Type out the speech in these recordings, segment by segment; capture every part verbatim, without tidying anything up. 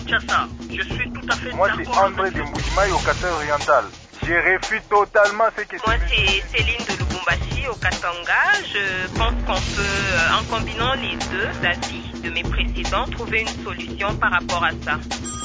Kinshasa. Je suis tout à fait Moi, d'accord. c'est André de Mbujimaï au Qatar oriental. Je refuse totalement ce que... Moi, c'est Céline de Lubumbashi au Katanga. Je pense qu'on peut, en combinant les deux avis de mes précédents, trouver une solution par rapport à ça.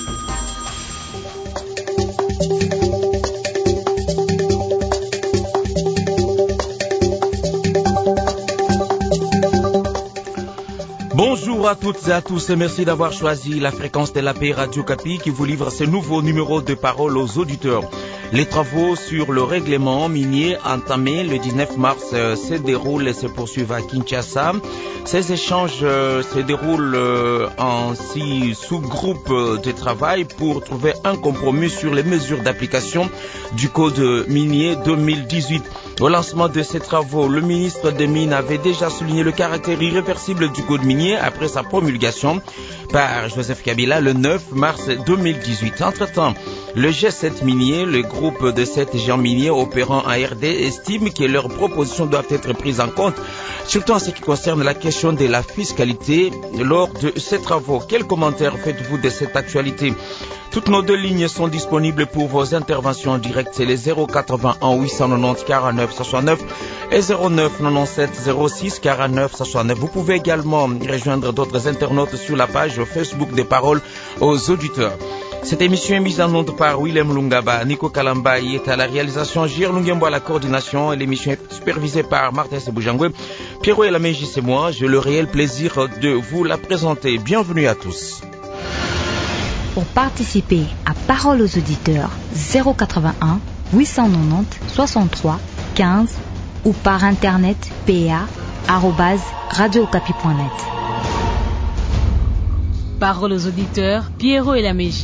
Bonjour à toutes et à tous et merci d'avoir choisi la fréquence de la paix Radio Kapi qui vous livre ce nouveau numéro de parole aux auditeurs. Les travaux sur le règlement minier entamés le dix-neuf mars euh, se déroulent et se poursuivent à Kinshasa. Ces échanges euh, se déroulent euh, en six sous-groupes de travail pour trouver un compromis sur les mesures d'application du Code minier deux mille dix-huit. Au lancement de ces travaux, le ministre des Mines avait déjà souligné le caractère irréversible du Code minier après sa promulgation par Joseph Kabila le neuf mars deux mille dix-huit. Entre-temps, le G sept minier, le groupe de sept géants miniers opérant en R D, estime que leurs propositions doivent être prises en compte, surtout en ce qui concerne la question de la fiscalité lors de ces travaux. Quels commentaires faites-vous de cette actualité? Toutes nos deux lignes sont disponibles pour vos interventions directes. C'est les zéro quatre-vingt-un huit cent quatre-vingt-dix quarante-neuf soixante-neuf et zéro neuf quatre-vingt-dix-sept zéro six quarante-neuf soixante-neuf. Vous pouvez également rejoindre d'autres internautes sur la page Facebook des paroles aux auditeurs. Cette émission est mise en onde par Willem Lungaba. Nico Kalambaï est à la réalisation, Gir Lungembo à la coordination et l'émission est supervisée par Martin Seboujangwe. Pierrot et la Mégie, c'est moi. J'ai le réel plaisir de vous la présenter. Bienvenue à tous. Pour participer à Parole aux auditeurs, zéro quatre-vingt-un huit cent quatre-vingt-dix soixante-trois quinze ou par internet pa arobase radiokapi point net. Parole aux auditeurs, Pierrot et la Mégie.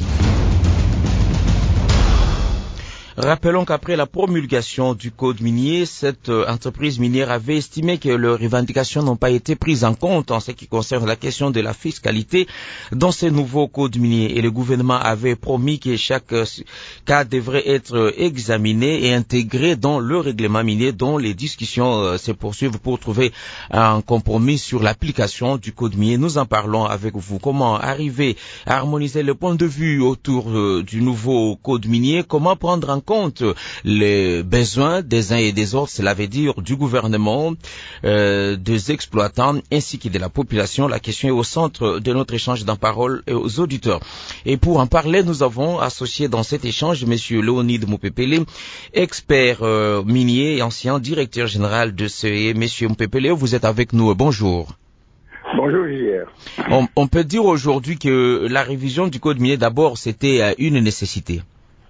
Rappelons qu'après la promulgation du code minier, cette entreprise minière avait estimé que leurs revendications n'ont pas été prises en compte en ce qui concerne la question de la fiscalité dans ces nouveaux codes miniers. Et le gouvernement avait promis que chaque cas devrait être examiné et intégré dans le règlement minier dont les discussions se poursuivent pour trouver un compromis sur l'application du code minier. Nous en parlons avec vous. Comment arriver à harmoniser le point de vue autour du nouveau code minier? Comment prendre en compte les besoins des uns et des autres, cela veut dire du gouvernement, euh, des exploitants ainsi que de la population. La question est au centre de notre échange d'en parole aux auditeurs. Et pour en parler, nous avons associé dans cet échange M. Léonide Moupepele, expert euh, minier et ancien directeur général de C E E. M. Moupepele, vous êtes avec nous. Bonjour. Bonjour, J R. On, on peut dire aujourd'hui que la révision du code minier, d'abord, c'était euh, une nécessité.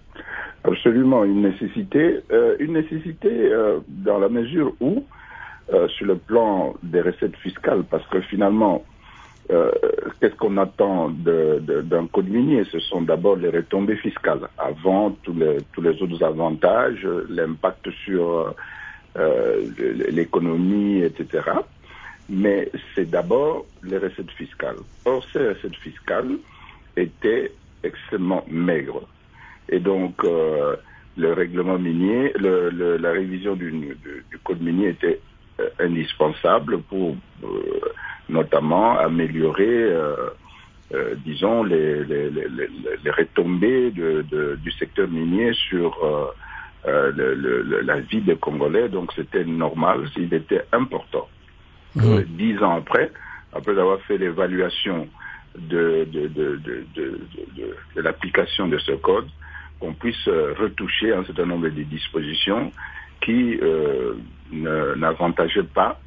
Absolument, une nécessité. Euh, une nécessité euh, dans la mesure où, euh, sur le plan des recettes fiscales, parce que finalement, euh, qu'est-ce qu'on attend de, de, d'un code minier? Ce sont d'abord les retombées fiscales, avant tous les, tous les autres avantages, l'impact sur euh, l'économie, et cetera. Mais c'est d'abord les recettes fiscales. Or, ces recettes fiscales étaient extrêmement maigres. Et donc, euh, le règlement minier, le, le, la révision du, du, du code minier était euh, indispensable pour, euh, notamment, améliorer, euh, euh, disons, les, les, les, les retombées de, de, du secteur minier sur euh, euh, le, le, la vie des Congolais. Donc, c'était normal, il était important. Mmh. Euh, dix ans après, après avoir fait l'évaluation de, de, de, de, de, de, de, de l'application de ce code, qu'on puisse retoucher un certain nombre de dispositions qui euh, n'avantageaient pas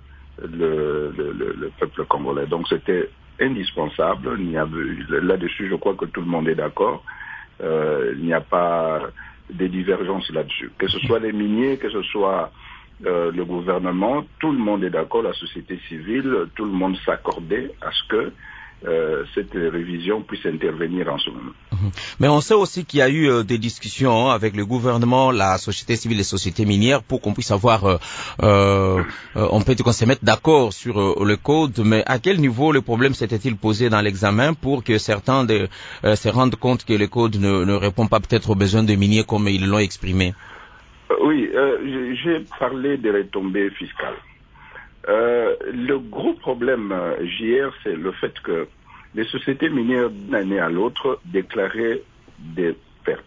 le, le, le peuple congolais. Donc c'était indispensable. Il y a, là-dessus, je crois que tout le monde est d'accord. Euh, il n'y a pas de divergences là-dessus. Que ce soit les miniers, que ce soit euh, le gouvernement, tout le monde est d'accord, la société civile, tout le monde s'accordait à ce que Euh, cette révision puisse intervenir en ce moment. Mais on sait aussi qu'il y a eu euh, des discussions hein, avec le gouvernement, la société civile et les sociétés minières pour qu'on puisse avoir, euh, euh, on peut dire qu'on se mette d'accord sur euh, le code, mais à quel niveau le problème s'était-il posé dans l'examen pour que certains de, euh, se rendent compte que le code ne, ne répond pas peut-être aux besoins des miniers comme ils l'ont exprimé? euh, Oui, euh, j'ai parlé des retombées fiscales. Euh, le gros problème, J R, c'est le fait que les sociétés minières d'une année à l'autre déclaraient des pertes.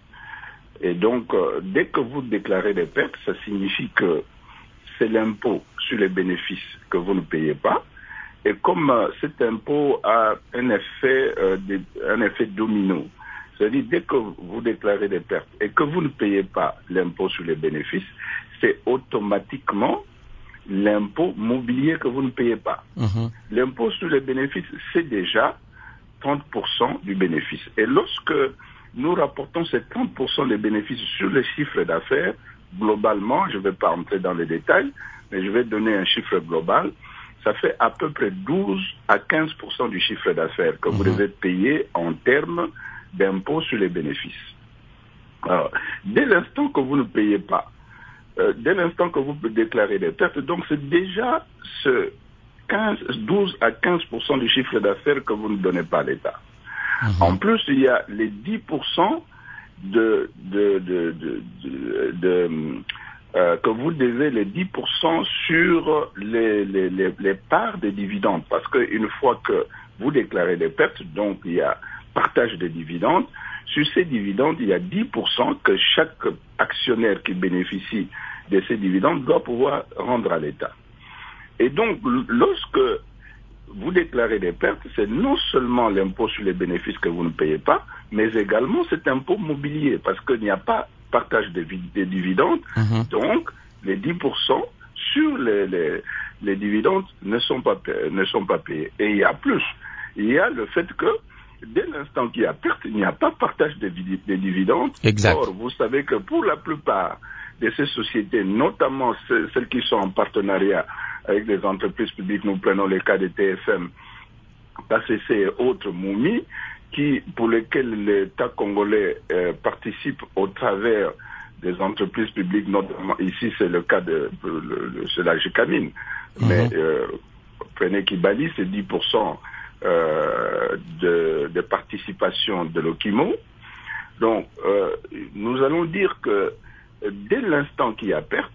Et donc, euh, dès que vous déclarez des pertes, ça signifie que c'est l'impôt sur les bénéfices que vous ne payez pas. Et comme euh, cet impôt a un effet, euh, de, un effet domino, c'est-à-dire dès que vous déclarez des pertes et que vous ne payez pas l'impôt sur les bénéfices, c'est automatiquement l'impôt mobilier que vous ne payez pas. Mmh. L'impôt sur les bénéfices, c'est déjà trente pour cent du bénéfice. Et lorsque nous rapportons ces trente pour cent des bénéfices sur les chiffres d'affaires, globalement, je ne vais pas entrer dans les détails, mais je vais donner un chiffre global, ça fait à peu près douze à quinze pour cent du chiffre d'affaires que mmh. vous devez payer en termes d'impôt sur les bénéfices. Alors, dès l'instant que vous ne payez pas, euh, dès l'instant que vous déclarez des pertes, donc c'est déjà ce quinze, douze à quinze pour cent du chiffre d'affaires que vous ne donnez pas à l'État. Mmh. En plus, il y a les dix pour cent de, de, de, de, de, de euh, que vous devez, les dix pour cent sur les, les, les, les parts des dividendes. Parce qu'une fois que vous déclarez des pertes, donc il y a partage des dividendes, sur ces dividendes, il y a dix pour cent que chaque actionnaire qui bénéficie de ces dividendes doit pouvoir rendre à l'État. Et donc, lorsque vous déclarez des pertes, c'est non seulement l'impôt sur les bénéfices que vous ne payez pas, mais également cet impôt mobilier, parce qu'il n'y a pas partage des, des dividendes, mmh. donc les dix pour cent sur les, les, les dividendes ne sont, pas, ne sont pas payés. Et il y a plus, il y a le fait que dès l'instant qu'il y a perte, il n'y a pas partage des, des dividendes. Exact. Or, vous savez que pour la plupart de ces sociétés, notamment celles qui sont en partenariat avec des entreprises publiques, nous prenons le cas de T F M, K C C et autres momies, qui, pour lesquels l'État congolais euh, participe au travers des entreprises publiques, notamment ici c'est le cas de, de, de, de la Gécamine, mmh. mais euh, prenez Kibali, c'est dix pour cent euh, de, de participation de l'Okimo. Donc, euh, nous allons dire que dès l'instant qu'il y a perte,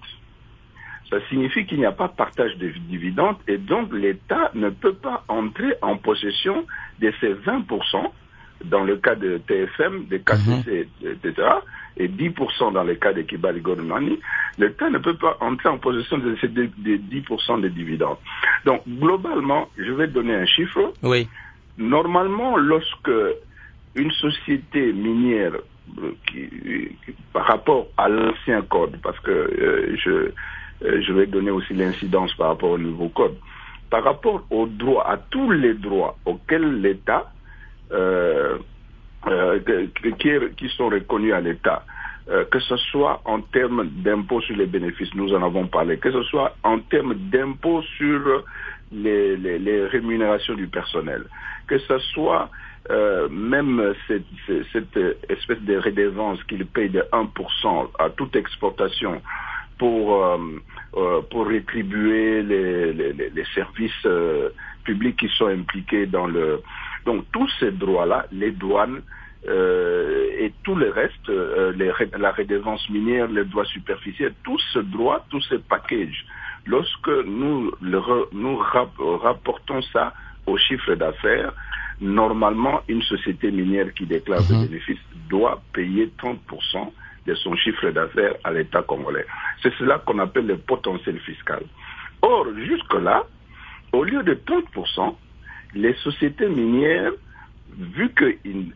ça signifie qu'il n'y a pas partage de dividendes et donc l'État ne peut pas entrer en possession de ces vingt pour cent dans le cas de T F M, de K C C, mmh. et cetera, et dix pour cent dans le cas de Kibali Gourmani. L'État ne peut pas entrer en possession de ces dix pour cent des dividendes. Donc, globalement, je vais donner un chiffre. Oui. Normalement, lorsque une société minière Qui, qui, par rapport à l'ancien code, parce que euh, je, euh, je vais donner aussi l'incidence par rapport au nouveau code, par rapport aux droits, à tous les droits auxquels l'État, euh, euh, qui, qui sont reconnus à l'État, euh, que ce soit en termes d'impôts sur les bénéfices, nous en avons parlé, que ce soit en termes d'impôts sur les, les, les rémunérations du personnel, que ce soit Euh, même cette, cette espèce de redevance qu'il paye de un pour cent à toute exportation pour, euh, euh, pour rétribuer les, les, les services euh, publics qui sont impliqués dans le... Donc tous ces droits-là, les douanes euh, et tout le reste, euh, les, la redevance minière, les droits superficiels, tout ce droit, tous ces packages, lorsque nous, le, nous rap, rapportons ça au chiffre d'affaires, normalement, une société minière qui déclare mmh. des bénéfices doit payer trente pour cent de son chiffre d'affaires à l'État congolais. C'est cela qu'on appelle le potentiel fiscal. Or, jusque-là, au lieu de trente pour cent, les sociétés minières, vu que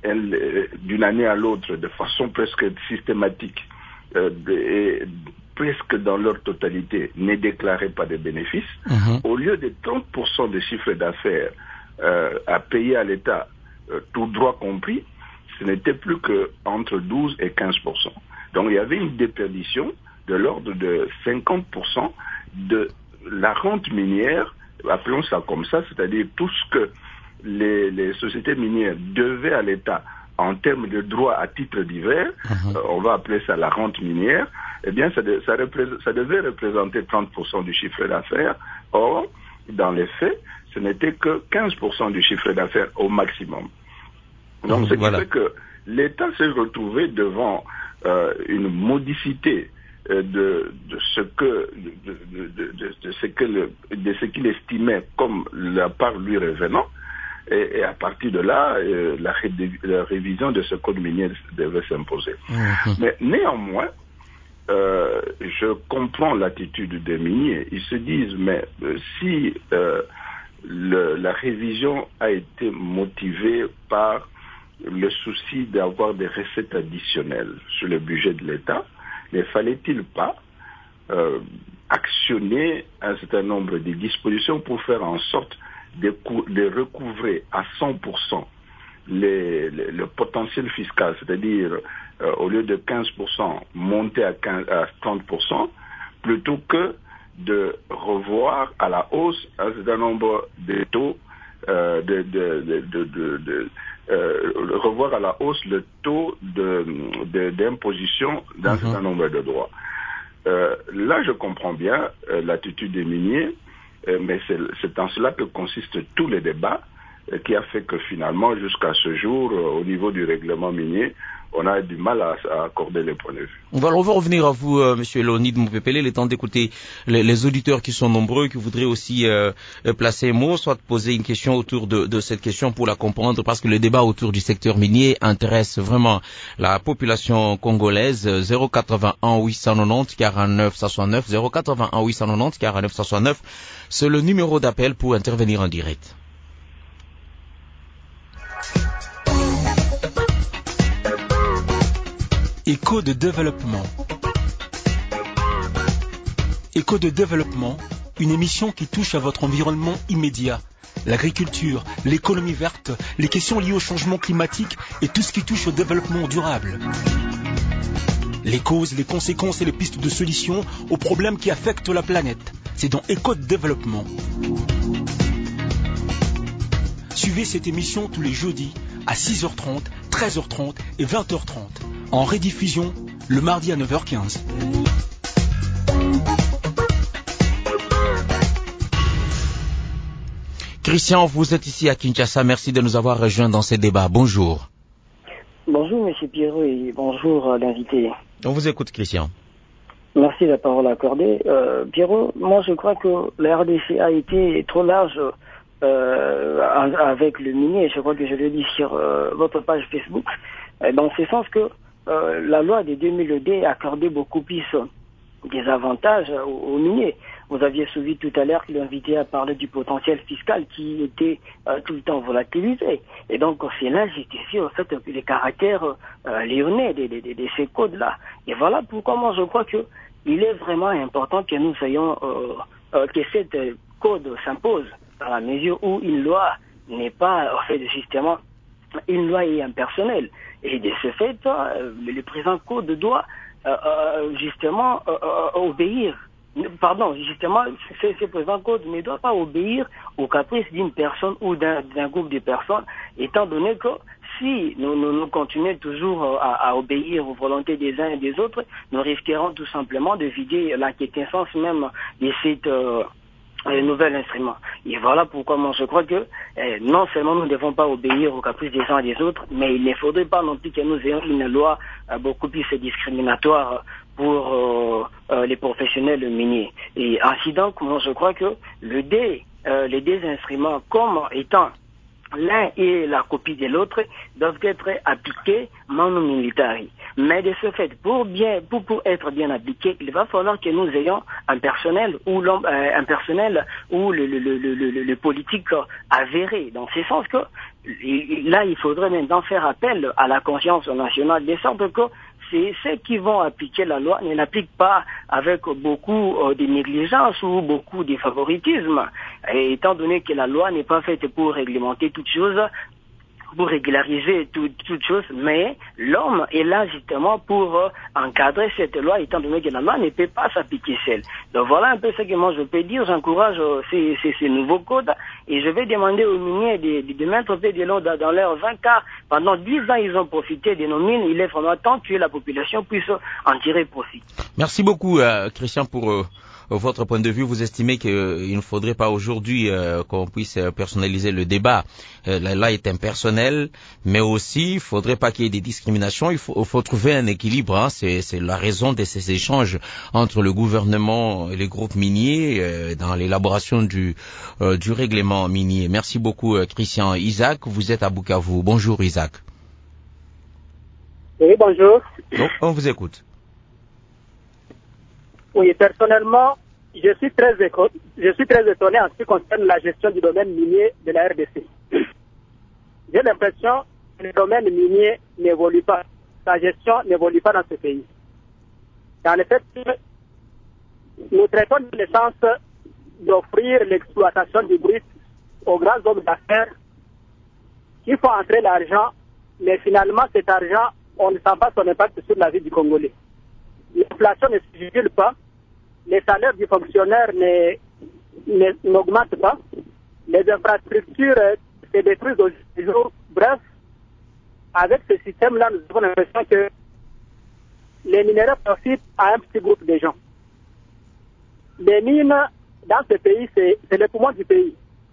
d'une année à l'autre, de façon presque systématique, euh, et presque dans leur totalité, ne déclaraient pas de bénéfices, mmh. au lieu de trente pour cent de chiffre d'affaires Euh, à payer à l'État, euh, tout droit compris, ce n'était plus qu'entre douze et quinze pour cent. Donc il y avait une déperdition de l'ordre de cinquante pour cent de la rente minière, appelons ça comme ça, c'est-à-dire tout ce que les, les sociétés minières devaient à l'État en termes de droits à titre divers, mmh. euh, on va appeler ça la rente minière, eh bien ça, de, ça, représente, ça devait représenter trente pour cent du chiffre d'affaires. Or, dans les faits, ce n'était que quinze pour cent du chiffre d'affaires au maximum. Donc, mmh, ce qui voilà. fait que l'État s'est retrouvé devant euh, une modicité euh, de, de ce que de, de, de, de, de ce que le, de ce qu'il estimait comme la part lui revenant. Et, et à partir de là, euh, la, ré, la révision de ce code minier devait s'imposer. Mmh. Mais néanmoins, euh, je comprends l'attitude des miniers. Ils se disent, mais euh, si euh, le, la révision a été motivée par le souci d'avoir des recettes additionnelles sur le budget de l'État, ne fallait-il pas euh, actionner un certain nombre de dispositions pour faire en sorte de, de recouvrer à cent pour cent les, les, le potentiel fiscal, c'est-à-dire euh, au lieu de quinze pour cent monter à, quinze, à trente pour cent, plutôt que de revoir à la hausse un certain nombre de taux, euh, de, de, de, de, de, de euh, revoir à la hausse le taux de, de, d'imposition d'un mmh. certain nombre de droits. Euh, là, je comprends bien euh, l'attitude des miniers, euh, mais c'est, c'est en cela que consistent tous les débats, euh, qui a fait que finalement, jusqu'à ce jour, euh, au niveau du règlement minier, on a du mal à, à accorder les points de vue. On va, on va revenir à vous, euh, Monsieur Léonide Moupépélé, il est temps d'écouter les, les auditeurs qui sont nombreux, qui voudraient aussi euh, placer un mot, soit poser une question autour de, de cette question pour la comprendre, parce que le débat autour du secteur minier intéresse vraiment la population congolaise. zéro quatre-vingt-un huit cent quatre-vingt-dix quarante-neuf soixante-neuf, zéro quatre-vingt-un huit cent quatre-vingt-dix quarante-neuf soixante-neuf, c'est le numéro d'appel pour intervenir en direct. Écho de développement. Écho de développement, une émission qui touche à votre environnement immédiat. L'agriculture, l'économie verte, les questions liées au changement climatique et tout ce qui touche au développement durable. Les causes, les conséquences et les pistes de solutions aux problèmes qui affectent la planète. C'est dans Écho de développement. Suivez cette émission tous les jeudis à six heures trente, treize heures trente et vingt heures trente. En rediffusion, le mardi à neuf heures quinze. Christian, vous êtes ici à Kinshasa. Merci de nous avoir rejoints dans ces débats. Bonjour. Bonjour, Monsieur Pierrot, et bonjour à l'invité. On vous écoute, Christian. Merci de la parole accordée. Euh, Pierrot, moi je crois que la R D C a été trop large euh, avec le minier. Je crois que je l'ai dit sur euh, votre page Facebook. Dans ce sens que Euh, la loi de deux mille deux accordait beaucoup plus euh, des avantages euh, aux, aux miniers. Vous aviez suivi tout à l'heure que l'invité a parlé du potentiel fiscal qui était euh, tout le temps volatilisé. Et donc, c'est là, j'étais sûr, en fait, les caractères euh, léonais de, de, de, de ces codes-là. Et voilà pourquoi moi, je crois que il est vraiment important que nous ayons, euh, euh, que cette code s'impose dans la mesure où une loi n'est pas, en fait, justement, une loi est impersonnelle. Et de ce fait, euh, le présent code doit euh, euh, justement euh, euh, obéir. Pardon, justement, ce, ce présent code ne doit pas obéir aux caprices d'une personne ou d'un, d'un groupe de personnes, étant donné que si nous, nous, nous continuons toujours à, à obéir aux volontés des uns et des autres, nous risquerons tout simplement de vider la quintessence même de cette euh, un nouvel instrument. Et voilà pourquoi moi je crois que eh, non seulement nous ne devons pas obéir aux caprices des uns et des autres, mais il ne faudrait pas non plus que nous ayons une loi euh, beaucoup plus discriminatoire pour euh, euh, les professionnels miniers. Et ainsi donc, moi je crois que le dé, euh, les deux instruments comme étant l'un et la copie de l'autre doivent être appliqués manu militari. Mais de ce fait, pour bien, pour, pour être bien appliqués, il va falloir que nous ayons un personnel ou euh, un personnel ou le, le, le, le, le, le politique avéré. Dans ce sens que là, il faudrait maintenant faire appel à la conscience nationale, de sorte que c'est ceux qui vont appliquer la loi ne l'appliquent pas avec beaucoup euh, de négligence ou beaucoup de favoritisme. Et étant donné que la loi n'est pas faite pour réglementer toutes choses, pour régulariser toutes toute choses, mais l'homme est là justement pour euh, encadrer cette loi, étant donné que la loi ne peut pas s'appliquer seule. Donc voilà un peu ce que moi je peux dire. J'encourage euh, ces, ces, ces nouveaux codes et je vais demander aux miniers de, de, de mettre peu de l'eau dans, dans leurs vingt cas. Pendant dix ans, ils ont profité de nos mines. Il est vraiment temps que la population puisse en tirer profit. Merci beaucoup, euh, Christian, pour... Euh... votre point de vue, vous estimez qu'il ne faudrait pas aujourd'hui euh, qu'on puisse personnaliser le débat. Euh, là est impersonnel, mais aussi il faudrait pas qu'il y ait des discriminations. Il faut, il faut trouver un équilibre. Hein. C'est, c'est la raison de ces échanges entre le gouvernement et les groupes miniers euh, dans l'élaboration du, euh, du règlement minier. Merci beaucoup, euh, Christian. Isaac, vous êtes à Bukavu. Bonjour, Isaac. Oui, bonjour. Oh, on vous écoute. Oui, personnellement, je suis très éco- je suis très étonné en ce qui concerne la gestion du domaine minier de la R D C. J'ai l'impression que le domaine minier n'évolue pas. Sa gestion n'évolue pas dans ce pays. Dans le fait que nous traitons de l'essence d'offrir l'exploitation du brut aux grands hommes d'affaires qui font entrer l'argent, mais finalement cet argent, on ne sent pas son impact sur la vie du Congolais. L'inflation ne se jugule pas, les salaires du fonctionnaire ne, ne, n'augmentent pas, les infrastructures se détruisent aujourd'hui. Bref, avec ce système-là, nous avons l'impression que les minéraux profitent à un petit groupe de gens. Les mines, dans ce pays, c'est, c'est le poumon du pays.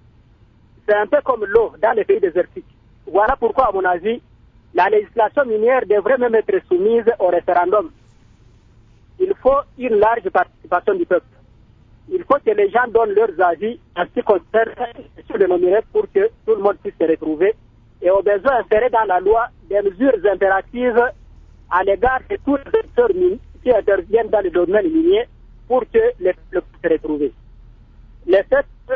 C'est un peu comme l'eau dans les pays désertiques. Voilà pourquoi, à mon avis, la législation minière devrait même être soumise au référendum. Il faut une large participation du peuple. Il faut que les gens donnent leurs avis en ce qui concerne sur le minerai pour que tout le monde puisse se retrouver et au besoin insérer dans la loi des mesures impératives à l'égard de tous les acteurs qui interviennent dans le domaine minier pour que les peuples puissent se retrouver. Le fait que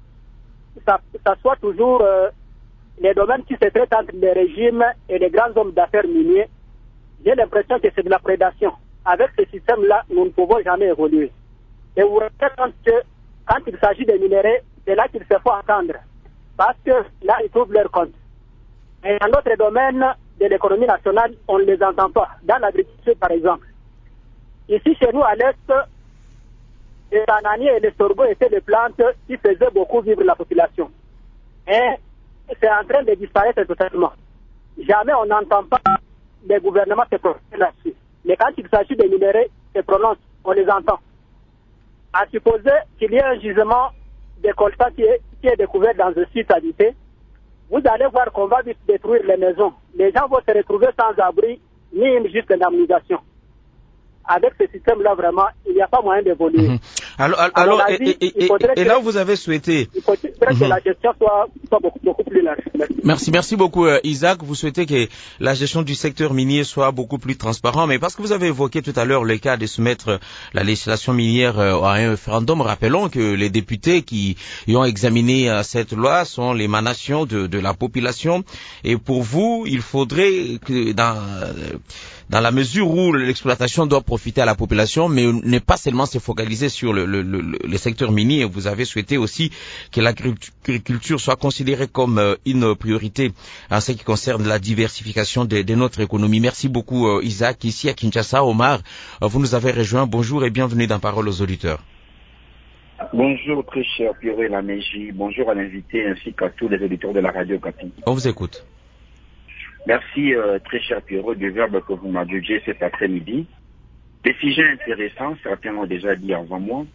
ça, ça soit toujours euh, les domaines qui se traitent entre les régimes et les grands hommes d'affaires miniers, j'ai l'impression que c'est de la prédation. Avec ce système-là, nous ne pouvons jamais évoluer. Et vous vous rendez compte que quand il s'agit des minéraux, c'est là qu'il se faut attendre. Parce que là, ils trouvent leur compte. Et dans d'autres domaines de l'économie nationale, on ne les entend pas. Dans l'agriculture, par exemple. Ici, chez nous, à l'Est, les bananiers et les sorgho étaient des plantes qui faisaient beaucoup vivre la population. Et c'est en train de disparaître totalement. Jamais on n'entend pas les gouvernements se prononcer là-dessus. Mais quand il s'agit des minéraux, se prononcent, on les entend. À supposer qu'il y ait un gisement de coltan qui est, qui est découvert dans un site habité, vous allez voir qu'on va vite détruire les maisons. Les gens vont se retrouver sans abri, ni une juste indemnisation. Avec ce système-là, vraiment, il n'y a pas moyen d'évoluer. Mmh. Alors, alors avis, et, et, et, et, et là, vous avez souhaité... Il faudrait mmh. que la gestion soit, soit beaucoup, beaucoup plus large. Merci. Merci, merci beaucoup, euh, Isaac. Vous souhaitez que la gestion du secteur minier soit beaucoup plus transparente, mais parce que vous avez évoqué tout à l'heure le cas de soumettre la législation minière euh, à un référendum, rappelons que les députés qui y ont examiné euh, cette loi sont l'émanation de, de la population. Et pour vous, il faudrait que dans... Euh, dans la mesure où l'exploitation doit profiter à la population, mais ne pas seulement se focaliser sur le, le, le, le secteur minier. Vous avez souhaité aussi que l'agriculture soit considérée comme euh, une priorité en ce qui concerne la diversification de, de notre économie. Merci beaucoup, euh, Isaac. Ici à Kinshasa, Omar, euh, vous nous avez rejoint. Bonjour et bienvenue dans Parole aux auditeurs. Bonjour, très cher Pierrot Laméji. Bonjour à l'invité ainsi qu'à tous les auditeurs de la radio Okapi. On vous écoute. Merci, euh, très cher Pierrot, du verbe que vous m'adjugez cet après-midi. Des sujets intéressants, certains l'ont déjà dit avant moi.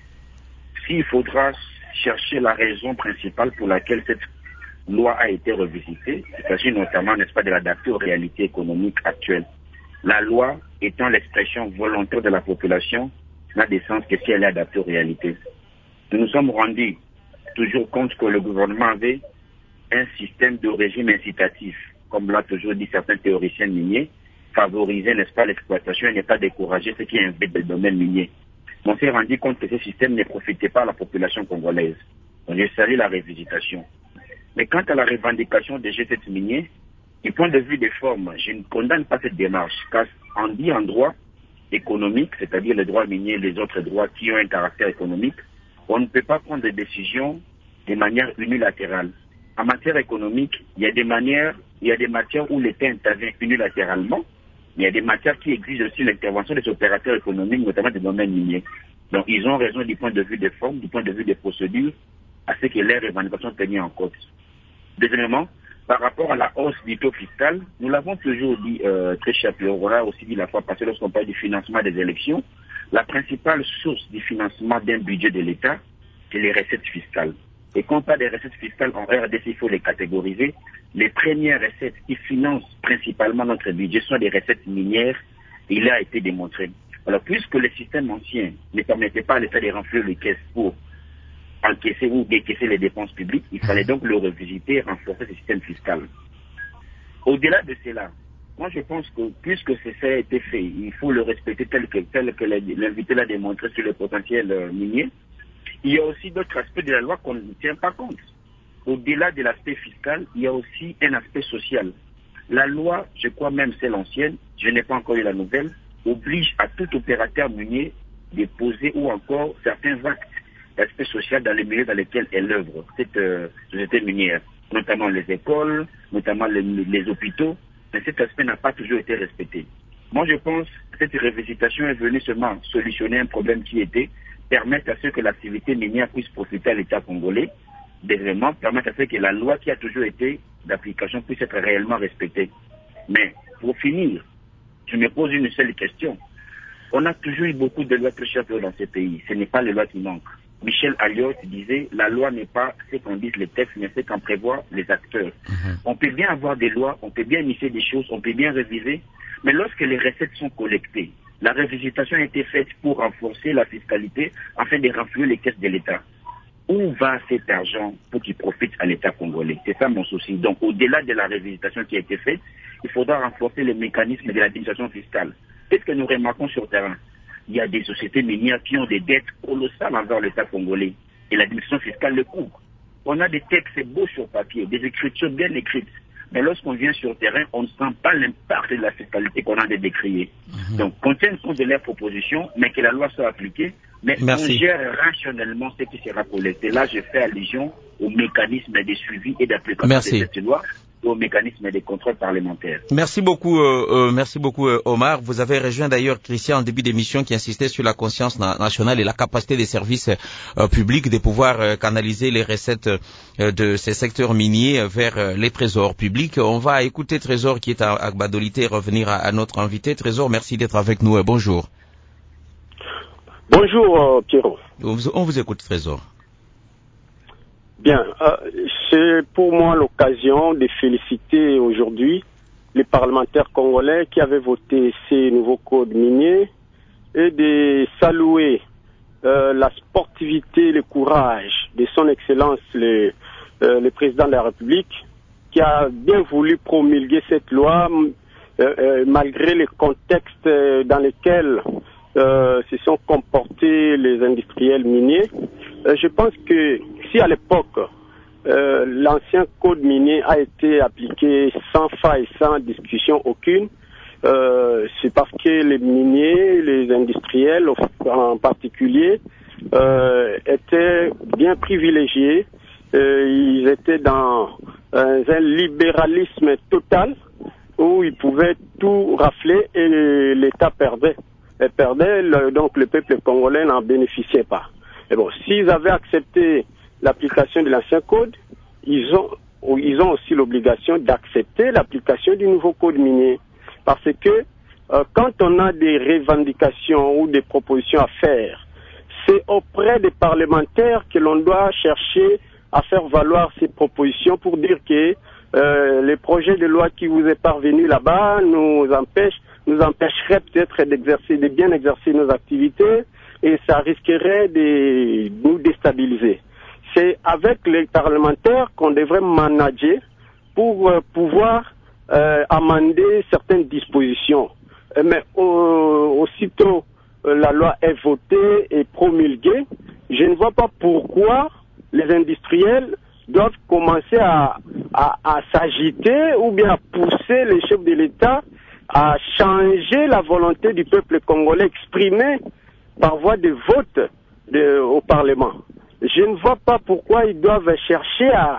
S'il faudra chercher la raison principale pour laquelle cette loi a été revisitée, il s'agit notamment, n'est-ce pas, de l'adapter aux réalités économiques actuelles. La loi étant l'expression volontaire de la population, n'a de sens que si elle est adaptée aux réalités. Nous nous sommes rendus toujours compte que le gouvernement avait un système de régime incitatif, comme l'a toujours dit certains théoriciens miniers, favoriser, n'est-ce pas, l'exploitation et ne pas décourager ceux qui invitent le domaine minier. On s'est rendu compte que ce système ne profitait pas à la population congolaise. Donc, je salue la révisitation. Mais quant à la revendication des G sept miniers, du point de vue des formes, je ne condamne pas cette démarche, car on dit en droit économique, c'est-à-dire les droits miniers et les autres droits qui ont un caractère économique, on ne peut pas prendre des décisions de manière unilatérale. En matière économique, il y a des manières, il y a des matières où l'État intervient unilatéralement, mais il y a des matières qui exigent aussi l'intervention des opérateurs économiques, notamment des domaines miniers. Donc, ils ont raison du point de vue des formes, du point de vue des procédures, à ce que les revendications soient tenues en compte. Deuxièmement, par rapport à la hausse du taux fiscal, nous l'avons toujours dit, euh, très cher Pierrot, on l'a aussi dit la fois passée lorsqu'on parle du financement des élections, la principale source du financement d'un budget de l'État, c'est les recettes fiscales. Et quand on parle des recettes fiscales en R D C, il faut les catégoriser. Les premières recettes qui financent principalement notre budget sont des recettes minières. Il a été démontré. Alors, puisque le système ancien ne permettait pas à l'État de remplir les caisses pour encaisser ou décaisser les dépenses publiques, il fallait donc le revisiter et renforcer ce système fiscal. Au-delà de cela, moi je pense que puisque ça a été fait, il faut le respecter tel que, tel que l'invité l'a démontré sur le potentiel euh, minier. Il y a aussi d'autres aspects de la loi qu'on ne tient pas compte. Au-delà de l'aspect fiscal, il y a aussi un aspect social. La loi, je crois même c'est l'ancienne, je n'ai pas encore eu la nouvelle, oblige à tout opérateur minier de poser ou encore certains actes d'aspect social dans les milieux dans lesquels elle œuvre, cette euh, société minière, notamment les écoles, notamment les, les hôpitaux, mais cet aspect n'a pas toujours été respecté. Moi je pense que cette révisitation est venue seulement solutionner un problème qui était, permettre à ce que l'activité minière puisse profiter à l'État congolais, deuxièmement, permettre à ce que la loi qui a toujours été d'application puisse être réellement respectée. Mais pour finir, je me pose une seule question. On a toujours eu beaucoup de lois très chères dans ces pays. Ce n'est pas les lois qui manquent. Michel Alliot disait, la loi n'est pas ce qu'en disent les textes, mais ce qu'en prévoient les acteurs. Mm-hmm. On peut bien avoir des lois, on peut bien initier des choses, on peut bien réviser, mais lorsque les recettes sont collectées, la révisitation a été faite pour renforcer la fiscalité afin de renflouer les caisses de l'État. Où va cet argent pour qu'il profite à l'État congolais? C'est ça mon souci. Donc, au-delà de la révisitation qui a été faite, il faudra renforcer les mécanismes de l'administration fiscale. Qu'est-ce que nous remarquons sur le terrain? Il y a des sociétés minières qui ont des dettes colossales envers l'État congolais. Et l'administration fiscale le couvre. On a des textes beaux sur papier, des écritures bien écrites. Mais lorsqu'on vient sur le terrain, on ne sent pas l'impact de la fiscalité qu'on a de décrier. Mmh. Donc, qu'on tienne compte de leurs propositions, mais que la loi soit appliquée, mais Merci. on gère rationnellement ce qui sera collecté. Là, je fais allusion au mécanisme de suivi et d'application Merci. de cette loi, au mécanisme de contrôle parlementaire. Merci beaucoup, euh, euh, merci beaucoup euh, Omar. Vous avez rejoint d'ailleurs Christian en début d'émission qui insistait sur la conscience na- nationale et la capacité des services euh, publics de pouvoir euh, canaliser les recettes euh, de ces secteurs miniers vers euh, les trésors publics. On va écouter Trésor qui est à Agbadolité et revenir à, à notre invité. Trésor, merci d'être avec nous. Euh, bonjour. Bonjour euh, Pierrot. On vous, on vous écoute Trésor. Bien, euh, c'est pour moi l'occasion de féliciter aujourd'hui les parlementaires congolais qui avaient voté ces nouveaux codes miniers et de saluer euh, la sportivité, le courage de son Excellence le, euh, le président de la République qui a bien voulu promulguer cette loi euh, euh, malgré les contextes dans lesquels euh, se sont comportés les industriels miniers. Euh, je pense que si à l'époque, euh, l'ancien code minier a été appliqué sans faille, sans discussion aucune, euh, c'est parce que les miniers, les industriels en particulier, euh, étaient bien privilégiés. Euh, ils étaient dans un, un libéralisme total où ils pouvaient tout rafler et l'État perdait. Et perdait, le, donc le peuple congolais n'en bénéficiait pas. Et bon, s'ils avaient accepté l'application de l'ancien code, ils ont, ils ont aussi l'obligation d'accepter l'application du nouveau code minier. Parce que euh, quand on a des revendications ou des propositions à faire, c'est auprès des parlementaires que l'on doit chercher à faire valoir ces propositions pour dire que euh, les projets de loi qui vous est parvenu là-bas nous empêchent, nous empêcheraient peut-être d'exercer, de bien exercer nos activités et ça risquerait de nous déstabiliser. C'est avec les parlementaires qu'on devrait manager pour euh, pouvoir euh, amender certaines dispositions. Mais euh, aussitôt euh, la loi est votée et promulguée, je ne vois pas pourquoi les industriels doivent commencer à, à, à s'agiter ou bien à pousser les chefs de l'État à changer la volonté du peuple congolais exprimée par voie de vote de, au Parlement. Je ne vois pas pourquoi ils doivent chercher à,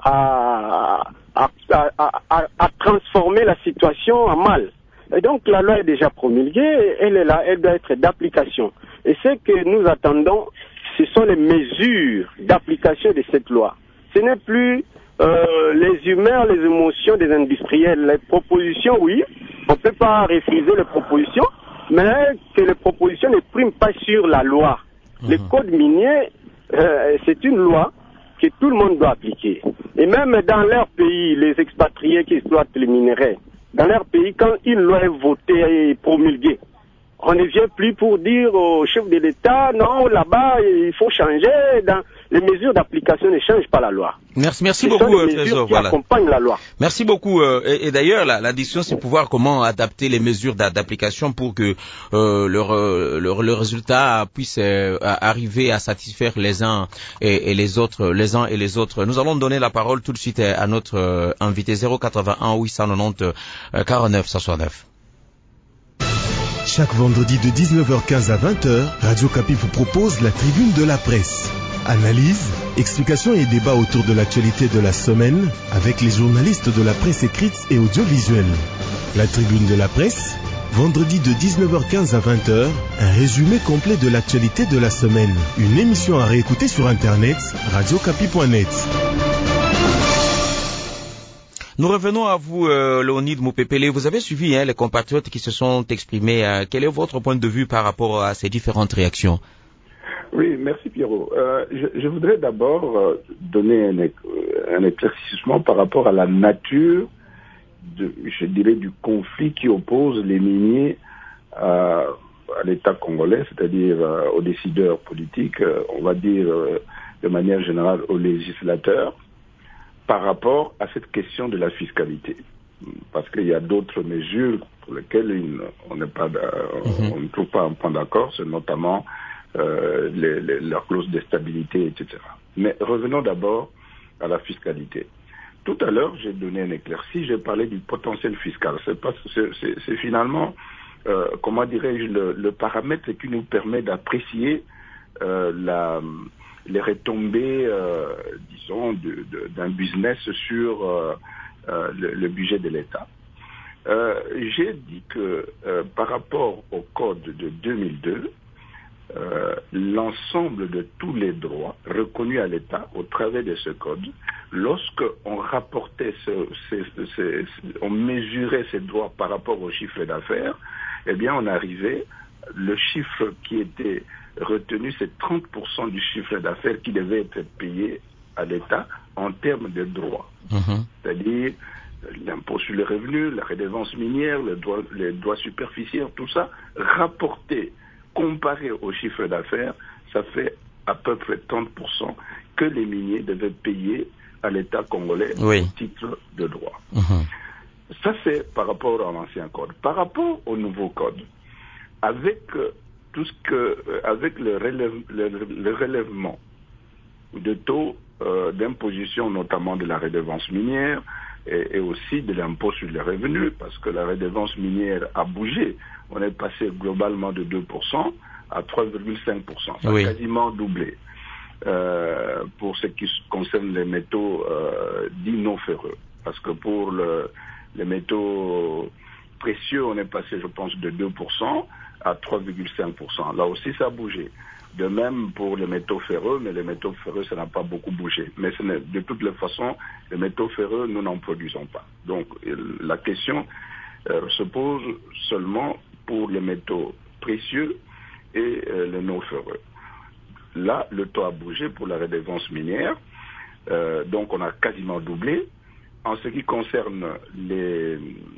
à, à, à, à, à transformer la situation en mal. Et donc la loi est déjà promulguée, elle est là, elle doit être d'application. Et ce que nous attendons, ce sont les mesures d'application de cette loi. Ce n'est plus euh, les humeurs, les émotions des industriels. Les propositions, oui, on ne peut pas refuser les propositions, mais que les propositions Constitution ne prime pas sur la loi. Le code minier, euh, c'est une loi que tout le monde doit appliquer. Et même dans leur pays, les expatriés qui exploitent les minerais, dans leur pays, quand une loi est votée et promulguée, on ne vient plus pour dire au chef de l'État, non, là-bas, il faut changer. Dans les mesures d'application ne changent pas la loi. Merci, merci Ce beaucoup, sont les Trésor. mesures qui Voilà. accompagnent la loi. Merci beaucoup. Euh, et, et d'ailleurs, la, la décision, c'est pouvoir comment adapter les mesures d'application pour que euh, leur, euh, leur, le résultat puisse euh, arriver à satisfaire les uns et, et les autres, les uns et les autres. Nous allons donner la parole tout de suite à notre euh, invité zéro quatre-vingt-un huit cent quatre-vingt-dix quarante-neuf soixante-neuf. Chaque vendredi de dix-neuf heures quinze à vingt heures, Radio Kapi vous propose la tribune de la presse. Analyse, explications et débats autour de l'actualité de la semaine avec les journalistes de la presse écrite et audiovisuelle. La tribune de la presse, vendredi de dix-neuf heures quinze à vingt heures, un résumé complet de l'actualité de la semaine. Une émission à réécouter sur internet, radio kapi point net. Nous revenons à vous, euh, Léonide Moupépélé. Vous avez suivi hein, les compatriotes qui se sont exprimés. Euh, quel est votre point de vue par rapport à ces différentes réactions? Oui, merci Pierrot. Euh, je, je voudrais d'abord euh, donner un, un éclaircissement par rapport à la nature, de, je dirais, du conflit qui oppose les miniers à, à l'État congolais, c'est-à-dire euh, aux décideurs politiques, euh, on va dire euh, de manière générale aux législateurs, par rapport à cette question de la fiscalité. Parce qu'il y a d'autres mesures pour lesquelles une, on n'est pas, mm-hmm. on ne trouve pas un point d'accord, c'est notamment euh, les, les, la clause de stabilité, et cetera. Mais revenons d'abord à la fiscalité. Tout à l'heure, j'ai donné un éclairci, j'ai parlé du potentiel fiscal. C'est, pas, c'est, c'est, c'est finalement, euh, comment dirais-je, le, le paramètre qui nous permet d'apprécier euh, la... les retombées, euh, disons, de, de, d'un business sur euh, euh, le, le budget de l'État. Euh, j'ai dit que euh, par rapport au code de deux mille deux, euh, l'ensemble de tous les droits reconnus à l'État au travers de ce code, lorsque on rapportait, ce, ce, ce, ce, on mesurait ces droits par rapport au chiffre d'affaires, eh bien on arrivait, le chiffre qui était retenu, c'est trente pour cent du chiffre d'affaires qui devait être payé à l'État en termes de droits. Mmh. C'est-à-dire l'impôt sur les revenus, la redevance minière, le droit, les droits superficiels, tout ça, rapporté, comparé au chiffre d'affaires, ça fait à peu près trente pour cent que les miniers devaient payer à l'État congolais oui. au titre de droit. Mmh. Ça, c'est par rapport à l'ancien code. Par rapport au nouveau code, avec euh, tout ce que, euh, avec le, relève, le, le relèvement de taux euh, d'imposition, notamment de la redevance minière et, et aussi de l'impôt sur les revenus, parce que la redevance minière a bougé. On est passé globalement de deux pour cent à trois virgule cinq pour cent. Ça oui. a quasiment doublé. Euh, pour ce qui concerne les métaux euh, dits non ferreux. Parce que pour le, les métaux précieux, on est passé, je pense, de deux pour cent à trois virgule cinq pour cent. Là aussi, ça a bougé. De même pour les métaux ferreux, mais les métaux ferreux, ça n'a pas beaucoup bougé. Mais ce n'est, de toutes les façons, les métaux ferreux, nous n'en produisons pas. Donc, la question euh, se pose seulement pour les métaux précieux et euh, les non ferreux. Là, le taux a bougé pour la redevance minière. Euh, donc, on a quasiment doublé. En ce qui concerne les,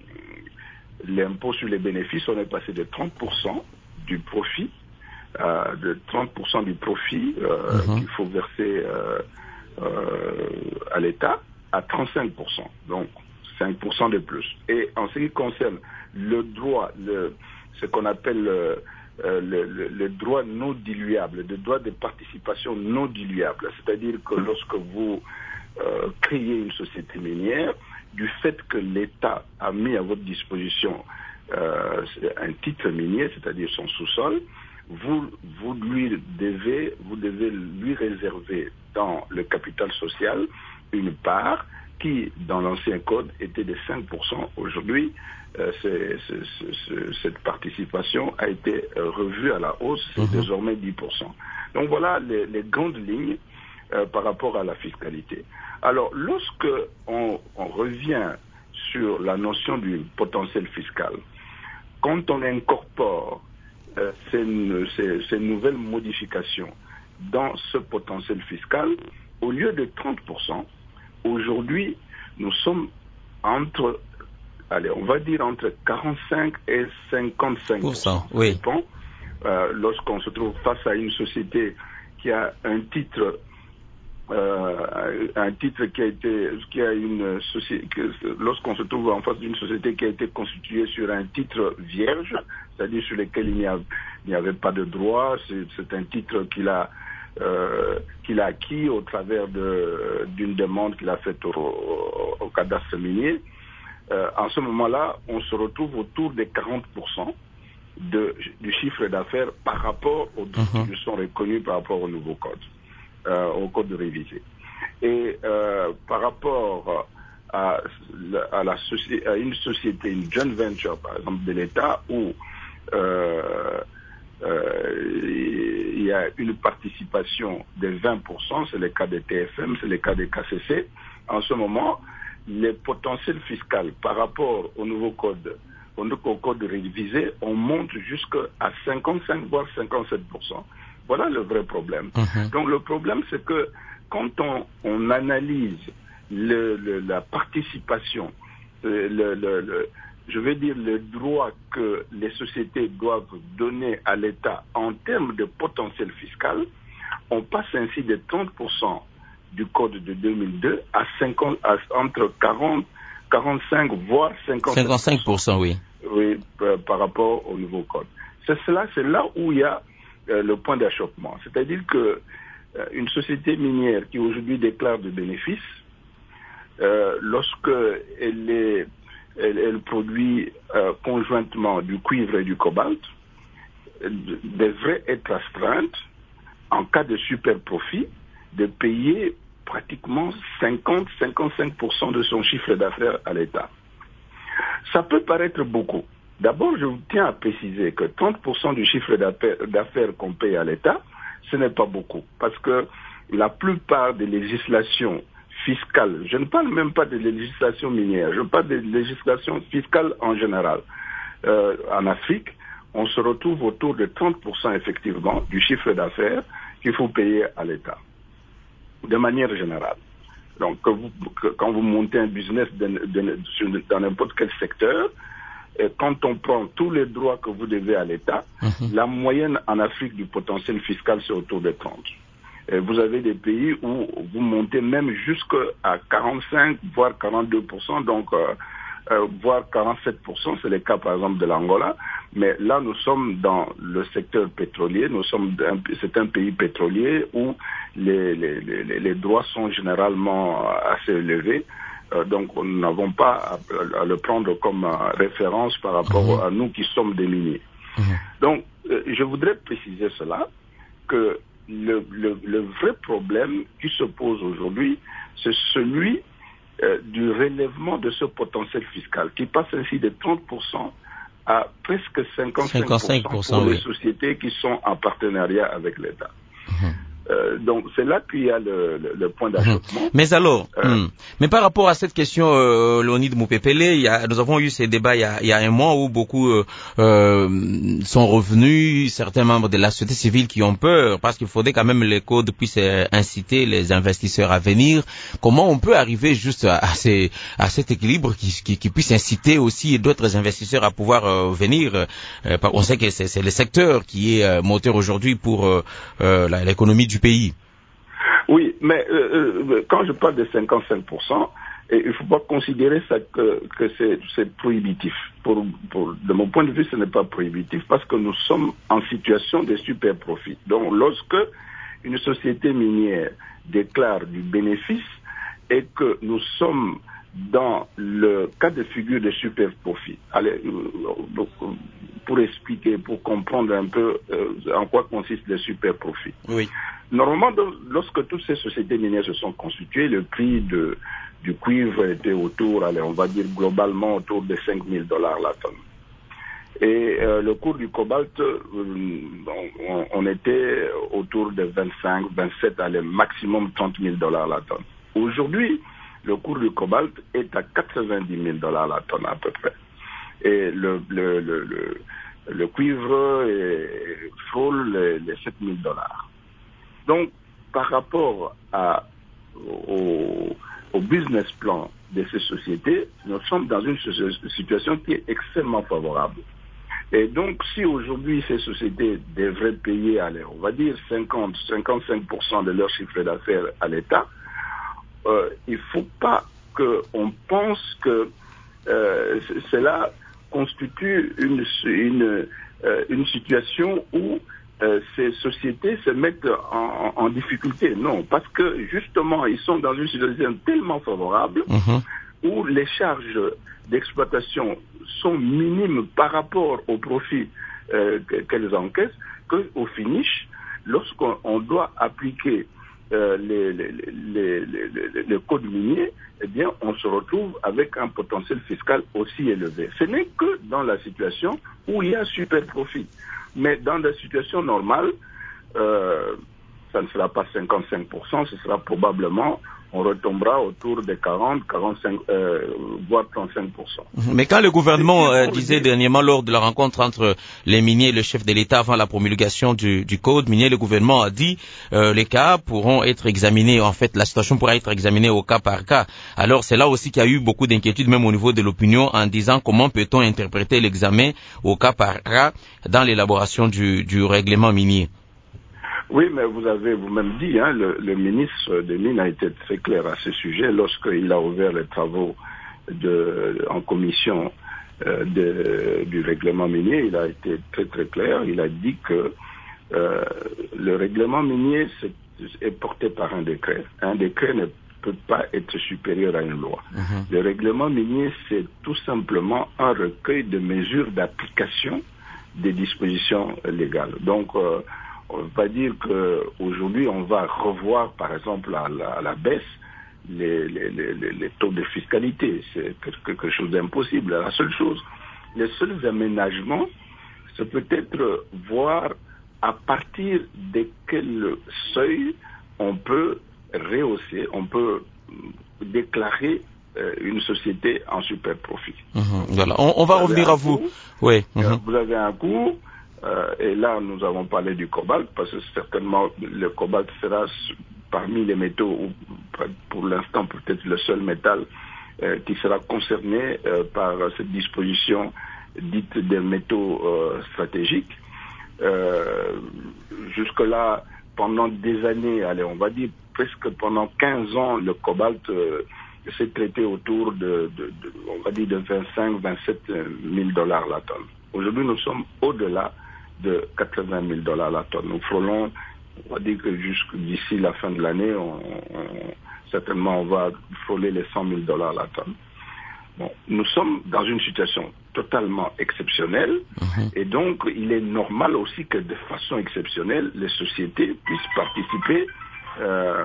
l'impôt sur les bénéfices, on est passé de trente pour cent du profit, euh, de trente pour cent du profit euh, mm-hmm. qu'il faut verser euh, euh, à l'État à trente-cinq pour cent. Donc, cinq pour cent de plus. Et en ce qui concerne le droit, le, ce qu'on appelle euh, le, le, le droit non diluable, le droit de participation non diluable, c'est-à-dire que lorsque vous euh, créez une société minière, du fait que l'État a mis à votre disposition euh, un titre minier, c'est-à-dire son sous-sol, vous, vous lui devez, vous devez lui réserver dans le capital social une part qui, dans l'ancien code, était de cinq pour cent. Aujourd'hui, euh, c'est, c'est, c'est, cette participation a été euh, revue à la hausse, c'est mmh. désormais dix pour cent. Donc voilà les, les grandes lignes euh, par rapport à la fiscalité. Alors, lorsque on, on revient sur la notion du potentiel fiscal, quand on incorpore euh, ces, ces, ces nouvelles modifications dans ce potentiel fiscal, au lieu de trente pour cent, aujourd'hui, nous sommes entre, allez, on va dire entre quarante-cinq et cinquante-cinq pour cent. Oui. Dépend, euh, lorsqu'on se trouve face à une société qui a un titre, euh, un titre qui a été, qui a une société, lorsqu'on se trouve en face d'une société qui a été constituée sur un titre vierge, c'est-à-dire sur lequel il n'y a, il n'y avait pas de droit, c'est, c'est un titre qu'il a Euh, qu'il a acquis au travers de, d'une demande qu'il a faite au, au, au cadastre minier. Euh, en ce moment-là, on se retrouve autour des quarante pour cent de, du chiffre d'affaires par rapport aux droits mm-hmm. qui nous sont reconnus par rapport au nouveau code, euh, au code révisé. Et euh, par rapport à, à, la soci- à une société, une joint venture, par exemple, de l'État, où euh, Euh, il y a une participation de vingt pour cent, c'est le cas des T F M, c'est le cas des K C C. En ce moment, les potentiels fiscaux par rapport au nouveau code, au nouveau code révisé, on monte jusqu'à cinquante-cinq voire cinquante-sept pour cent. Voilà le vrai problème. Mm-hmm. Donc le problème, c'est que quand on, on analyse le, le, la participation, le, le, le je veux dire, le droit que les sociétés doivent donner à l'État en termes de potentiel fiscal, on passe ainsi de trente pour cent du code de deux mille deux à cinquante, à, entre quarante, quarante-cinq, voire cinquante pour cent. cinquante-cinq pour cent, oui. Oui, par, par rapport au nouveau code. C'est cela, c'est là où il y a euh, le point d'achoppement. C'est-à-dire que euh, une société minière qui aujourd'hui déclare des bénéfices, euh, lorsque elle est Elle, elle produit euh, conjointement du cuivre et du cobalt, devrait être astreinte, en cas de super profit, de payer pratiquement cinquante à cinquante-cinq pour cent de son chiffre d'affaires à l'État. Ça peut paraître beaucoup. D'abord, je tiens à préciser que trente pour cent du chiffre d'affaires qu'on paye à l'État, ce n'est pas beaucoup, parce que la plupart des législations fiscale. Je ne parle même pas de législation minière, je parle de législation fiscale en général. Euh, en Afrique, on se retrouve autour de trente pour cent effectivement du chiffre d'affaires qu'il faut payer à l'État, de manière générale. Donc, que vous, que, quand vous montez un business de, de, de, dans n'importe quel secteur, et quand on prend tous les droits que vous devez à l'État, mm-hmm. la moyenne en Afrique du potentiel fiscal, c'est autour de trente. Et vous avez des pays où vous montez même jusqu'à quarante-cinq, voire quarante-deux pour cent, donc euh, euh, voire quarante-sept pour cent, c'est le cas par exemple de l'Angola. Mais là, nous sommes dans le secteur pétrolier, nous sommes un, c'est un pays pétrolier où les, les, les, les droits sont généralement assez élevés. Euh, donc nous n'avons pas à, à le prendre comme euh, référence par rapport mmh. à nous qui sommes des miniers. Mmh. Donc euh, je voudrais préciser cela, que Le, le, le vrai problème qui se pose aujourd'hui, c'est celui euh, du relèvement de ce potentiel fiscal, qui passe ainsi de trente pour cent à presque cinquante-cinq pour cent, cinquante-cinq pour cent pour oui. les sociétés qui sont en partenariat avec l'État. Mmh. Euh, donc c'est là qu'il y a le, le, le point d'achoppement. Mais alors, euh, hmm. mais par rapport à cette question, euh, Léonide Moupépélé, il y a, nous avons eu ces débats il y a, il y a un mois où beaucoup euh, euh, sont revenus, certains membres de la société civile qui ont peur, parce qu'il faudrait quand même les codes puissent inciter les investisseurs à venir. Comment on peut arriver juste à, à, ces, à cet équilibre qui, qui, qui puisse inciter aussi d'autres investisseurs à pouvoir euh, venir euh, On sait que c'est, c'est le secteur qui est euh, moteur aujourd'hui pour euh, euh, l'économie du pays. Oui, mais euh, euh, quand je parle de cinquante-cinq pour cent, et il ne faut pas considérer ça que, que c'est, c'est prohibitif. Pour, pour, de mon point de vue, ce n'est pas prohibitif parce que nous sommes en situation de super profit. Donc, lorsque une société minière déclare du bénéfice et que nous sommes dans le cas de figure de super profit, allez, pour expliquer, pour comprendre un peu euh, en quoi consiste le super profit. Oui. Normalement, lorsque toutes ces sociétés minières se sont constituées, le prix de, du cuivre était autour, allez, on va dire globalement autour de cinq mille dollars la tonne. Et euh, le cours du cobalt, euh, on, on était autour de vingt-cinq, vingt-sept, allez, maximum trente mille dollars la tonne. Aujourd'hui, le cours du cobalt est à quatre-vingt-dix mille dollars la tonne à peu près. Et le, le, le, le le cuivre et frôle les, les sept mille dollars. Donc, par rapport à, au, au business plan de ces sociétés, nous sommes dans une situation qui est extrêmement favorable. Et donc, si aujourd'hui ces sociétés devraient payer, allez, on va dire cinquante à cinquante-cinq pour cent de leur chiffre d'affaires à l'État, euh, il ne faut pas qu'on pense que euh, cela constitue une, une, euh, une situation où euh, ces sociétés se mettent en, en difficulté. Non, parce que justement, ils sont dans une situation tellement favorable mmh. où les charges d'exploitation sont minimes par rapport au profit euh, qu'elles encaissent, qu'au finish, lorsqu'on doit appliquer euh, les, les, les, les, les, les codes miniers, eh bien, on se retrouve avec un potentiel fiscal aussi élevé. Ce n'est que dans la situation où il y a super profit. Mais dans la situation normale, euh, ça ne sera pas cinquante-cinq pour cent, ce sera probablement, on retombera autour des quarante, quarante-cinq, euh, voire trente-cinq pour cent. Mais quand le gouvernement euh, disait dernièrement lors de la rencontre entre les miniers et le chef de l'État avant la promulgation du, du code minier, le gouvernement a dit euh, les cas pourront être examinés, en fait la situation pourra être examinée au cas par cas. Alors c'est là aussi qu'il y a eu beaucoup d'inquiétudes même au niveau de l'opinion en disant comment peut-on interpréter l'examen au cas par cas dans l'élaboration du, du règlement minier. Oui, mais vous avez vous-même dit, hein, le, le ministre des Mines a été très clair à ce sujet lorsqu'il a ouvert les travaux de, en commission euh, de, du règlement minier. Il a été très très clair. Il a dit que euh, le règlement minier c'est, est porté par un décret. Un décret ne peut pas être supérieur à une loi. Mm-hmm. Le règlement minier, c'est tout simplement un recueil de mesures d'application des dispositions légales. Donc, euh, on ne veut pas dire qu'aujourd'hui, on va revoir, par exemple, à la, à la baisse, les, les, les, les taux de fiscalité. C'est quelque chose d'impossible. La seule chose, les seuls aménagements, c'est peut-être voir à partir de quel seuil on peut rehausser, on peut déclarer euh, une société en super profit. Mmh, voilà. On, on va vous revenir à vous. Coût, oui. Mmh. Euh, vous avez un coût. Euh, et là, nous avons parlé du cobalt, parce que certainement le cobalt sera parmi les métaux, ou pour l'instant peut-être le seul métal euh, qui sera concerné euh, par cette disposition dite des métaux euh, stratégiques. Euh, jusque-là, pendant des années, allez, on va dire presque pendant quinze ans, le cobalt euh, s'est traité autour de, de, de, on va dire de vingt-cinq à vingt-sept mille dollars la tonne. Aujourd'hui, nous sommes au-delà de quatre-vingt mille dollars la tonne. Nous frôlons, on va dire que jusqu'à d'ici la fin de l'année, on, on, certainement on va frôler les cent mille dollars la tonne. Bon, nous sommes dans une situation totalement exceptionnelle mmh. et donc il est normal aussi que de façon exceptionnelle, les sociétés puissent participer euh,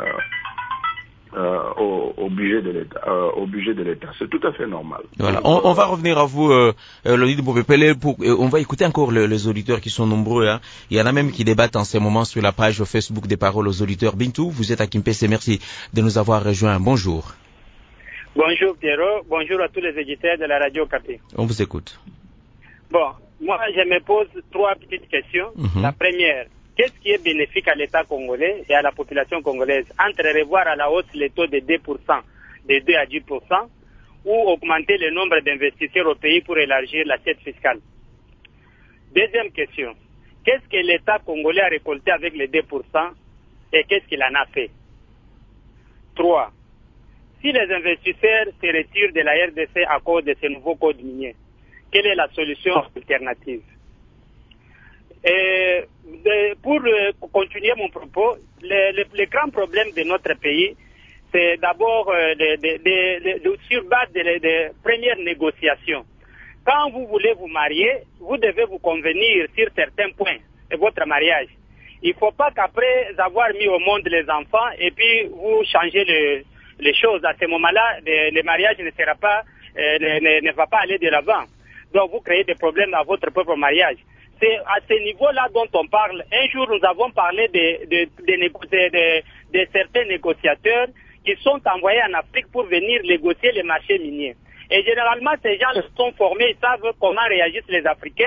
Euh, au, au budget de l'État. Euh, au budget de l'État, c'est tout à fait normal. Voilà. On, on va revenir à vous, euh, Leonid Boubepele, pour euh, on va écouter encore le, les auditeurs qui sont nombreux. Hein. Il y en a même qui débattent en ce moment sur la page Facebook des Paroles aux auditeurs. Bintou, vous êtes à Kimpese, merci de nous avoir rejoints. Bonjour. Bonjour Pierrot, bonjour à tous les auditeurs de la radio Capi. On vous écoute. Bon, moi je me pose trois petites questions. Mm-hmm. La première. Qu'est-ce qui est bénéfique à l'État congolais et à la population congolaise entre revoir à la hausse les taux de deux pour cent, de deux à dix pour cent, ou augmenter le nombre d'investisseurs au pays pour élargir l'assiette fiscale? Deuxième question. Qu'est-ce que l'État congolais a récolté avec les deux pour cent et qu'est-ce qu'il en a fait? Trois. Si les investisseurs se retirent de la R D C à cause de ce nouveau code minier, quelle est la solution alternative? Et de, pour euh, continuer mon propos, le, le, le grand problème de notre pays, c'est d'abord euh, de, de, de, de, de, sur base de, de, de premières négociations. Quand vous voulez vous marier, vous devez vous convenir sur certains points de votre mariage. Il ne faut pas qu'après avoir mis au monde les enfants et puis vous changez le, les choses. À ce moment-là, le, le mariage ne sera pas, euh, ne, ne, ne va pas aller de l'avant. Donc vous créez des problèmes à votre propre mariage. C'est à ce niveau-là dont on parle. Un jour, nous avons parlé de, de, de, de, de, de certains négociateurs qui sont envoyés en Afrique pour venir négocier les marchés miniers. Et généralement, ces gens sont formés, ils savent comment réagissent les Africains.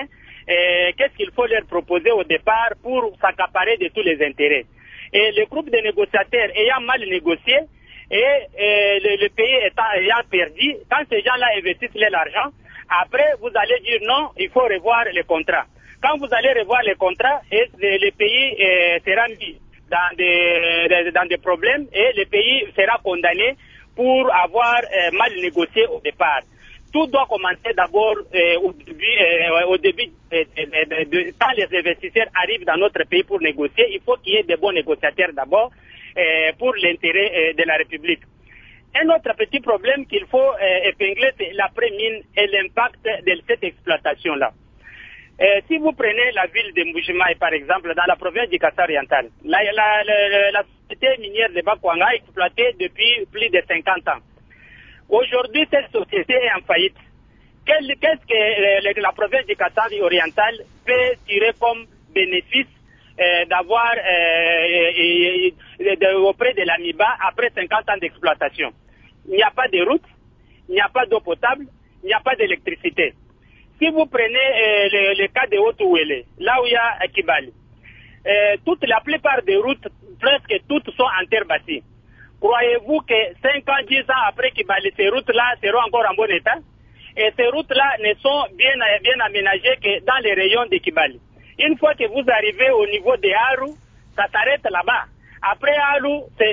euh, qu'est-ce qu'il faut leur proposer au départ pour s'accaparer de tous les intérêts. Et le groupe de négociateurs ayant mal négocié et, et le, le pays étant, ayant perdu, quand ces gens-là investissent leur argent, après vous allez dire non, il faut revoir les contrats. Quand vous allez revoir les contrats, et le, le pays euh, sera mis dans des, dans des problèmes et le pays sera condamné pour avoir euh, mal négocié au départ. Tout doit commencer d'abord euh, au début, euh, au début euh, de, de, de, quand les investisseurs arrivent dans notre pays pour négocier, il faut qu'il y ait des bons négociateurs d'abord euh, pour l'intérêt euh, de la République. Un autre petit problème qu'il faut euh, épingler, c'est l'après-mine et l'impact de cette exploitation-là. Euh, si vous prenez la ville de Mbujimaï, par exemple, dans la province du Kassa oriental, la, la, la, la société minière de Bakwanga a exploité depuis plus de cinquante ans. Aujourd'hui, cette société est en faillite. Qu'est-ce que euh, la province du Kassa oriental peut tirer comme bénéfice euh, d'avoir euh, de, auprès de l'AMIBA après cinquante ans d'exploitation? Il n'y a pas de route, il n'y a pas d'eau potable, il n'y a pas d'électricité. Si vous prenez euh, le, le cas de Haut-Ouélé, là où il y a Kibali, euh, toute la plupart des routes, presque toutes sont en terre bâtie. Croyez-vous que cinq ans, dix ans après Kibali, ces routes-là seront encore en bon état? Et ces routes-là ne sont bien, bien aménagées que dans les rayons de Kibali. Une fois que vous arrivez au niveau de Aru, ça s'arrête là-bas. Après Aru, c'est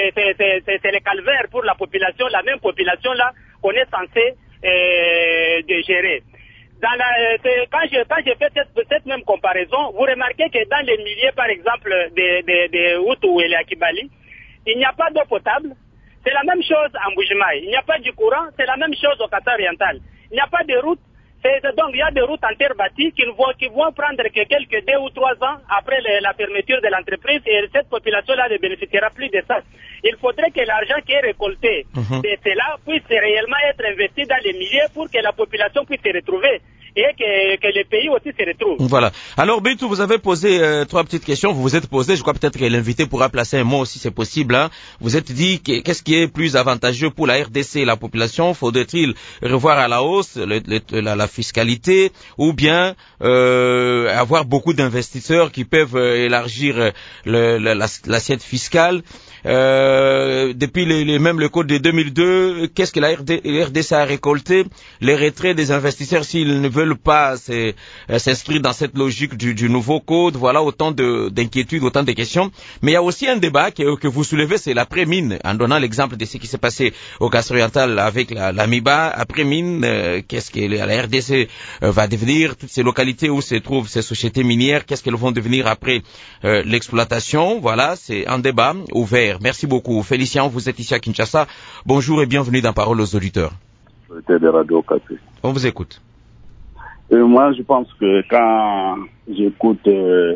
le calvaire pour la population, la même population-là qu'on est censé euh, de gérer. Dans la, quand je, quand je fais cette, cette même comparaison, vous remarquez que dans les milliers, par exemple, de, de, de Hutu et à Kibali, il n'y a pas d'eau potable. C'est la même chose en Mbujimaï. Il n'y a pas du courant, c'est la même chose au Kassa oriental. Il n'y a pas de route. Donc il y a des routes en terre bâtie qui vont, qui vont prendre que quelques deux ou trois ans après le, la fermeture de l'entreprise et cette population-là ne bénéficiera plus de ça. Il faudrait que l'argent qui est récolté mm-hmm. de cela puisse réellement être investi dans les milieux pour que la population puisse se retrouver et que, que le pays aussi se retrouve. Voilà. Alors Bintou, vous avez posé euh, trois petites questions. Vous vous êtes posé, je crois peut-être que l'invité pourra placer un mot aussi, c'est possible. Hein. Vous êtes dit qu'est-ce qui est plus avantageux pour la R D C et la population? Faudrait-il revoir à la hausse le, le, la, la fiscalité ou bien euh, avoir beaucoup d'investisseurs qui peuvent euh, élargir le, le, l'assiette fiscale? Euh, depuis les, les, même le code de deux mille deux, qu'est-ce que la R D C a récolté? Les retraits des investisseurs, s'ils ne veulent pas s'inscrire dans cette logique du, du nouveau code, voilà autant de, d'inquiétudes, autant de questions. Mais il y a aussi un débat que, que vous soulevez, c'est l'après-mine, en donnant l'exemple de ce qui s'est passé au Kassa oriental avec la, l'AMIBA. Après-mine, euh, qu'est-ce que la R D C euh, va devenir? Toutes ces localités où se trouvent ces sociétés minières, qu'est-ce qu'elles vont devenir après euh, l'exploitation? Voilà, c'est un débat ouvert. Merci beaucoup. Félicien, vous êtes ici à Kinshasa. Bonjour et bienvenue dans Parole aux auditeurs. De Radio Café. On vous écoute. Euh, moi, je pense que quand j'écoute euh,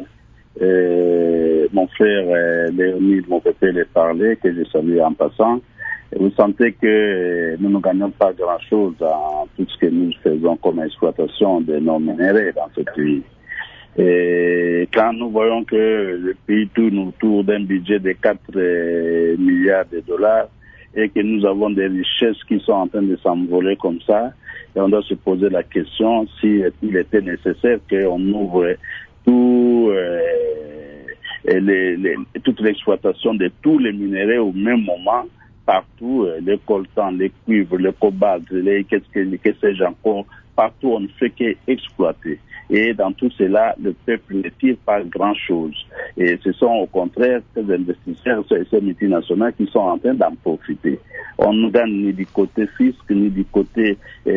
euh, mon frère euh, Léonide, mon pépé, les parler, que je salue en passant, vous sentez que euh, nous ne gagnons pas grand-chose dans tout ce que nous faisons comme exploitation de nos minéraux dans ce pays. Et quand nous voyons que le pays tourne autour d'un budget de quatre euh, milliards de dollars et que nous avons des richesses qui sont en train de s'envoler comme ça, et on doit se poser la question si il était nécessaire qu'on ouvre tout, euh, les, les, toute l'exploitation de tous les minéraux au même moment, partout, euh, le coltan, les cuivres, le cobalt, les qu'est-ce que, que sais-je encore, partout on ne fait qu'exploiter. Et dans tout cela, le peuple ne tire pas grand-chose. Et ce sont au contraire ces investisseurs, ces, ces multinationales qui sont en train d'en profiter. On ne gagne ni du côté fisc, ni du côté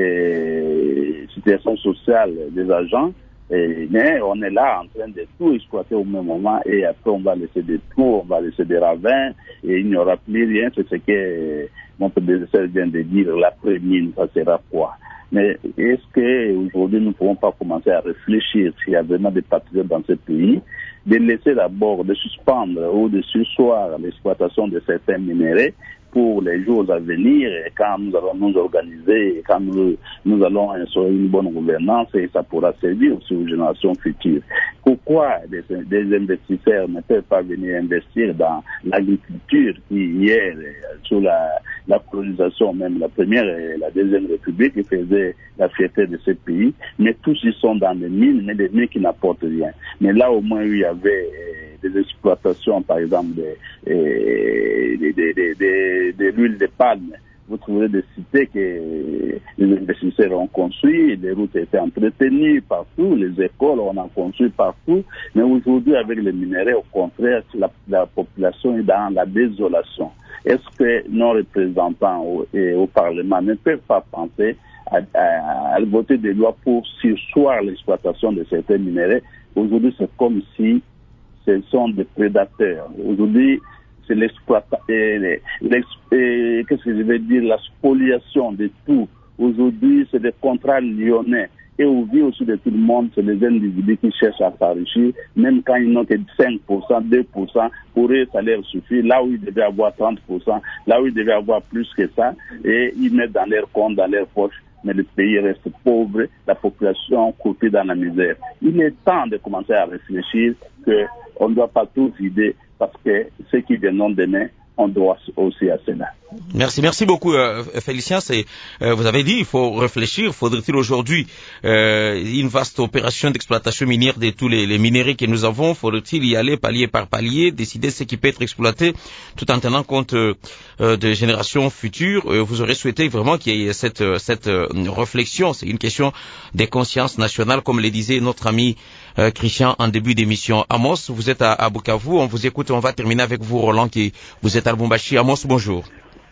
euh, situation sociale des agents, et, mais on est là en train de tout exploiter au même moment et après on va laisser des trous, on va laisser des ravins et il n'y aura plus rien. C'est ce que mon prédécesseur vient de dire, l'après-mine, ça sera quoi? Mais est-ce qu'aujourd'hui nous ne pouvons pas commencer à réfléchir s'il y a vraiment des patriotes dans ce pays, de laisser d'abord, de suspendre ou de surseoir l'exploitation de certains minéraux pour les jours à venir, et quand nous allons nous organiser, quand nous, nous allons instaurer une bonne gouvernance, et ça pourra servir aussi aux générations futures. Pourquoi des, des investisseurs ne peuvent pas venir investir dans l'agriculture qui hier, sous la la colonisation même, la première et la deuxième république qui faisait la fierté de ce pays. Mais tous ils sont dans les mines, mais des mines qui n'apportent rien. Mais là au moins il y avait euh, des exploitations, par exemple de, euh, de, de, de, de, de l'huile de palme. Vous trouverez des cités que les investisseurs ont construit, les routes étaient entretenues partout, les écoles on a construit partout. Mais aujourd'hui, avec les minéraux, au contraire, la, la population est dans la désolation. Est-ce que nos représentants au, et au Parlement ne peuvent pas penser à, à, à voter des lois pour surseoir l'exploitation de certains minéraux? Aujourd'hui, c'est comme si ce sont des prédateurs. Aujourd'hui, c'est l'exploitation, qu'est-ce que je vais dire, la spoliation de tout. Aujourd'hui, c'est des contrats lyonnais. Et au vu aussi de tout le monde, c'est les individus qui cherchent à s'enrichir, même quand ils n'ont que cinq pour cent, deux pour cent, pour eux, ça leur suffit. Là où ils devaient avoir trente pour cent, là où ils devaient avoir plus que ça, et ils mettent dans leur compte, dans leur poche. Mais le pays reste pauvre, la population coupée dans la misère. Il est temps de commencer à réfléchir qu'on ne doit pas tout vider, parce que ceux qui viendront demain, on doit aussi à cela. Merci, merci beaucoup euh, Félicien. C'est, euh, vous avez dit, il faut réfléchir. Faudrait-il aujourd'hui euh, une vaste opération d'exploitation minière de tous les, les minéraux que nous avons? Faudrait-il y aller palier par palier, décider ce qui peut être exploité, tout en tenant compte euh, des générations futures? euh, Vous aurez souhaité vraiment qu'il y ait cette, cette euh, réflexion. C'est une question des consciences nationales, comme le disait notre ami euh, Christian en début d'émission. Amos, vous êtes à, à Bukavu. On vous écoute. On va terminer avec vous, Roland, qui vous êtes à Lubumbashi. Amos, bonjour.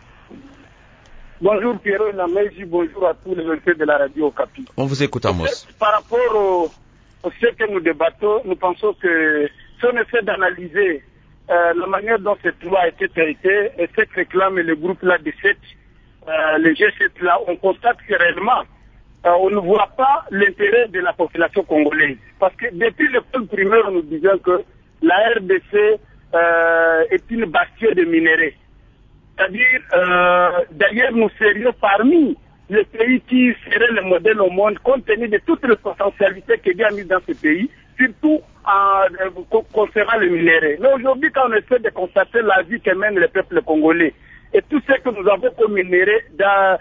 Bonjour Pierrot Lameji, bonjour à tous les invités de la radio Okapi. On vous écoute, Amos. Par rapport au, au ce que nous débattons, nous pensons que si on essaie d'analyser euh, la manière dont cette loi a été traitée et ce que réclame le groupe là de sept, euh, le G sept là, on constate que réellement euh, on ne voit pas l'intérêt de la population congolaise. Parce que depuis l'école primaire, nous disons que la R D C euh, est une bastion de minéraux. C'est-à-dire, euh, d'ailleurs, nous serions parmi les pays qui seraient le modèle au monde, compte tenu de toutes les potentialités qu'il y a mis dans ce pays, surtout en, euh, concernant les minéraux. Mais aujourd'hui, quand on essaie de constater la vie que mène le peuple congolais, et tout ce que nous avons comme minéraux dans...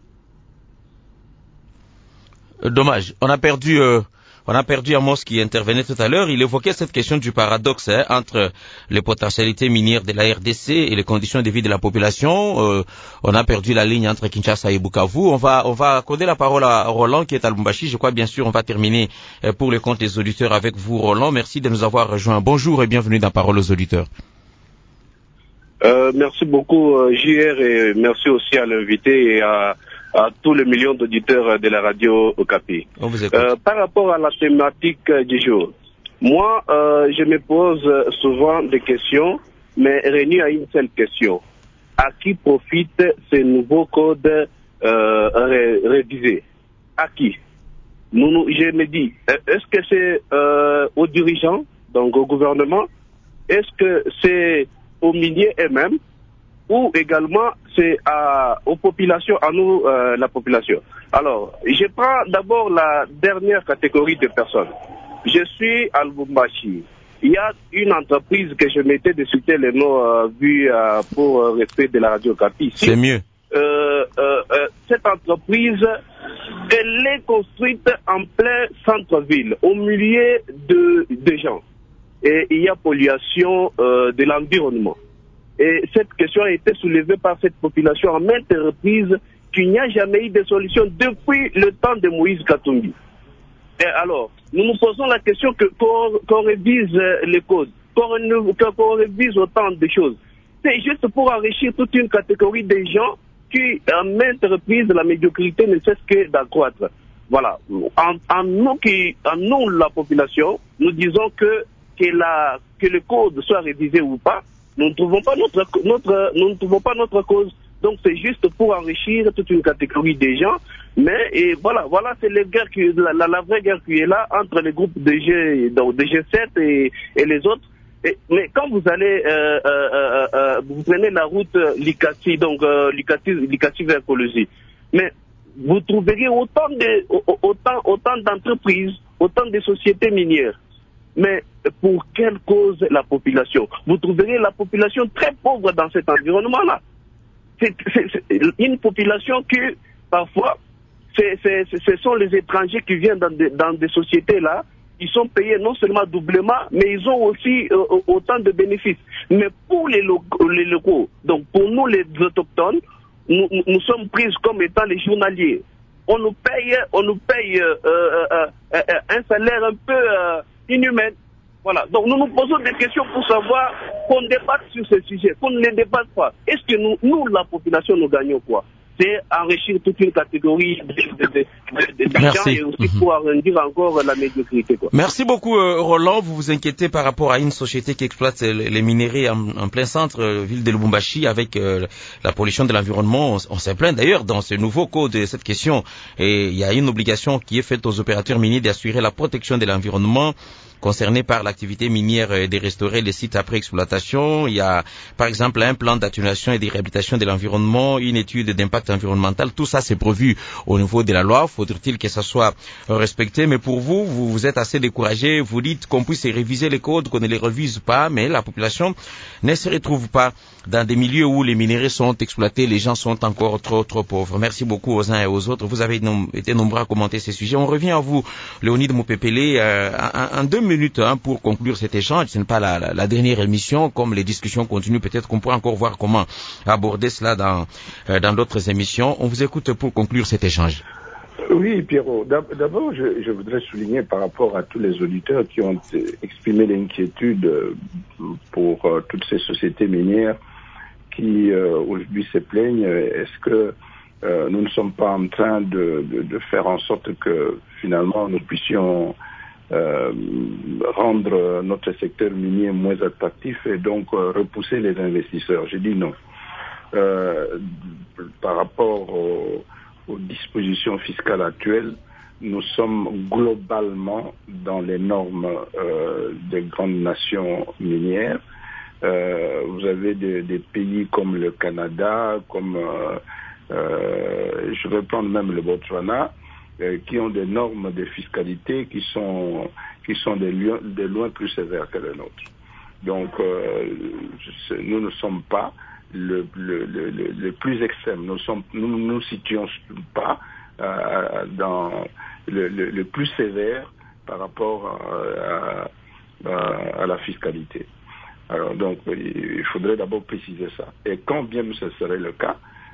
Dommage, on a perdu... Euh... On a perdu Amos qui intervenait tout à l'heure. Il évoquait cette question du paradoxe hein, entre les potentialités minières de la R D C et les conditions de vie de la population. Euh, on a perdu la ligne entre Kinshasa et Bukavu. On va, on va accorder la parole à Roland qui est à Lubumbashi. Je crois bien sûr on va terminer euh, pour le compte des auditeurs avec vous, Roland. Merci de nous avoir rejoints. Bonjour et bienvenue dans Parole aux auditeurs. Euh, merci beaucoup J R et merci aussi à l'invité et à à tous les millions d'auditeurs de la radio Okapi. Euh, par rapport à la thématique du jour, moi, euh, je me pose souvent des questions, mais réunies à une seule question. À qui profitent ces nouveaux codes euh, ré révisés? À qui? nous, nous, Je me dis, est-ce que c'est euh, aux dirigeants, donc au gouvernement? Est-ce que c'est aux miniers eux-mêmes? Ou également c'est à, aux populations, à nous, euh, la population. Alors, je prends d'abord la dernière catégorie de personnes. Je suis à Lubumbashi. Il y a une entreprise que je mettais de citer les noms euh, vu euh, pour euh, respect de la radio Capi. C'est mieux. Euh, euh, euh, cette entreprise, elle est construite en plein centre-ville, au milieu de, de gens. Et il y a pollution euh, de l'environnement. Et cette question a été soulevée par cette population en maintes reprises qu'il n'y a jamais eu de solution depuis le temps de Moïse Katumbi. Et alors, nous nous posons la question que qu'on qu'on révise les codes, qu'on qu'on révise autant de choses. C'est juste pour enrichir toute une catégorie de gens qui, en maintes reprises, la médiocrité ne cesse que d'accroître. Voilà. En, en, nous qui, en nous, la population, nous disons que, que, la, que le code soit révisé ou pas, nous ne trouvons pas notre, notre, nous ne trouvons pas notre cause. Donc c'est juste pour enrichir toute une catégorie de gens. Mais et voilà, voilà, c'est la guerre qui, la, la, la vraie guerre qui est là entre les groupes de G, donc de G sept et, et les autres. Et, mais quand vous allez, euh, euh, euh, vous prenez la route Likasi, donc euh, Likasi, Likasi vers Kolosi, mais vous trouverez autant de, autant, autant d'entreprises, autant de sociétés minières. Mais pour quelle cause la population? Vous trouverez la population très pauvre dans cet environnement-là. c'est, c'est, c'est une population que, parfois, c'est, c'est, ce sont les étrangers qui viennent dans des, dans des sociétés là. Ils sont payés non seulement doublement, mais ils ont aussi euh, autant de bénéfices. Mais pour les locaux, les locaux, donc pour nous les autochtones, nous, nous sommes pris comme étant les journaliers. On nous paye, on nous paye euh, euh, euh, euh, un salaire un peu euh, inhumain. Voilà. Donc nous nous posons des questions pour savoir qu'on débatte sur ce sujet, qu'on ne les débatte pas. Est-ce que nous, nous la population, nous gagnons quoi? C'est enrichir toute une catégorie de, de, de, de, de gens et aussi mmh. pour arrondir encore la médiocrité. Quoi. Merci beaucoup euh, Roland. Vous vous inquiétez par rapport à une société qui exploite les, les minéraux en, en plein centre, euh, ville de Lubumbashi, avec euh, la pollution de l'environnement. On, on s'est plaint d'ailleurs dans ce nouveau code de cette question. Et il y a une obligation qui est faite aux opérateurs miniers d'assurer la protection de l'environnement concernés par l'activité minière et de restaurer les sites après exploitation. Il y a, par exemple, un plan d'atténuation et de réhabilitation de l'environnement, une étude d'impact environnemental. Tout ça, c'est prévu au niveau de la loi. Faudrait-il que ça soit respecté? Mais pour vous, vous, vous êtes assez découragé. Vous dites qu'on puisse réviser les codes, qu'on ne les révise pas, mais la population ne se retrouve pas dans des milieux où les minéraux sont exploités. Les gens sont encore trop, trop pauvres. Merci beaucoup aux uns et aux autres. Vous avez nom- été nombreux à commenter ces sujets. On revient à vous, Léonide Moupépélé, euh, en, en deux minutes hein, pour conclure cet échange. Ce n'est pas la, la, la dernière émission. Comme les discussions continuent, peut-être qu'on pourra encore voir comment aborder cela dans, euh, dans d'autres émissions. On vous écoute pour conclure cet échange. Oui, Pierrot. D'abord, je, je voudrais souligner par rapport à tous les auditeurs qui ont exprimé l'inquiétude pour euh, toutes ces sociétés minières qui euh, aujourd'hui se plaignent. Est-ce que euh, nous ne sommes pas en train de, de, de faire en sorte que finalement nous puissions euh, rendre notre secteur minier moins attractif et donc euh, repousser les investisseurs? J'ai dit non. Euh, par rapport au aux dispositions fiscales actuelles, nous sommes globalement dans les normes euh, des grandes nations minières. Euh, vous avez des, des pays comme le Canada, comme euh, euh, je vais prendre même le Botswana, euh, qui ont des normes de fiscalité qui sont qui sont de loin, de loin plus sévères que les nôtres. Donc euh, nous ne sommes pas Le, le, le, le plus extrême. Nous sommes, nous nous situons pas euh, dans le, le, le plus sévère par rapport à, à, à la fiscalité. Alors donc, il faudrait d'abord préciser ça. Et quand bien ce serait le cas,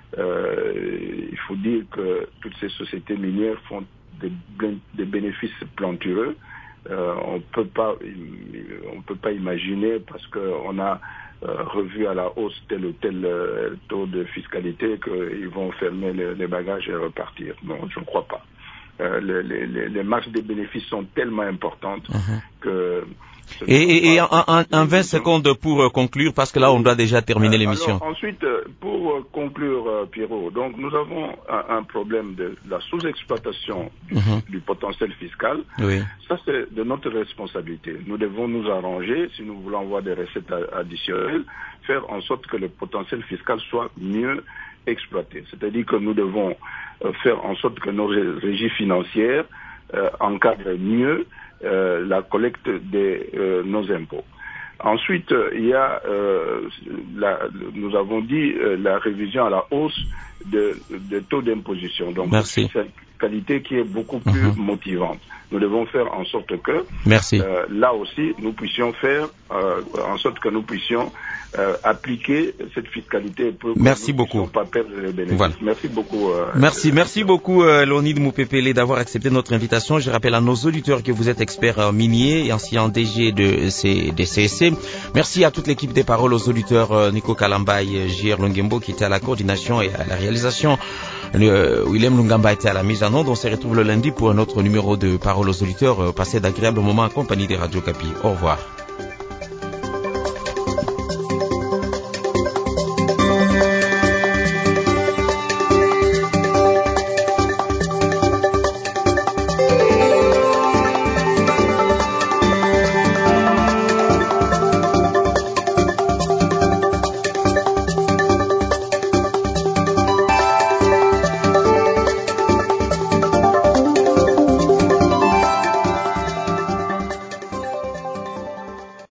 euh, il faut dire que toutes ces sociétés minières font des, des bénéfices plantureux. Euh, on peut pas, on peut pas imaginer parce que on a Euh, revu à la hausse tel ou tel euh, taux de fiscalité qu'ils vont fermer les, les bagages et repartir. Non, je ne crois pas. Euh, les, les, les marges des bénéfices sont tellement importantes uh-huh. que... Et, et, et en, en, en vingt secondes pour euh, conclure, parce que là, on doit déjà terminer euh, l'émission. Alors, ensuite, pour euh, conclure, euh, Pierrot, donc nous avons un, un problème de la sous-exploitation du, uh-huh. du potentiel fiscal. Oui. Ça, c'est de notre responsabilité. Nous devons nous arranger, si nous voulons avoir des recettes additionnelles, faire en sorte que le potentiel fiscal soit mieux exploité. C'est-à-dire que nous devons euh, faire en sorte que nos régies financières euh, encadrent mieux Euh, la collecte de euh, nos impôts. Ensuite, euh, il y a, euh, la, nous avons dit, euh, la révision à la hausse de, de taux d'imposition. Donc, Merci. C'est une qualité qui est beaucoup plus uh-huh. motivante. Nous devons faire en sorte que, Merci. Euh, là aussi, nous puissions faire euh, en sorte que nous puissions euh, appliquer cette fiscalité pour que merci nous beaucoup. ne puissions pas perdre les bénéfices. Voilà. Merci beaucoup. Euh, merci, merci beaucoup, euh, Léonide Moupépélé, d'avoir accepté notre invitation. Je rappelle à nos auditeurs que vous êtes expert euh, minier et ancien D G de, de C S C. Merci à toute l'équipe des Paroles, aux auditeurs euh, Nico Kalambay, J R Longembo qui était à la coordination et à la réalisation. Euh, Willem Lungamba était à la mise en onde. On se retrouve le lundi pour un autre numéro de Paroles aux auditeurs. Euh, passez d'agréables moments en compagnie des Radio Capi. Au revoir.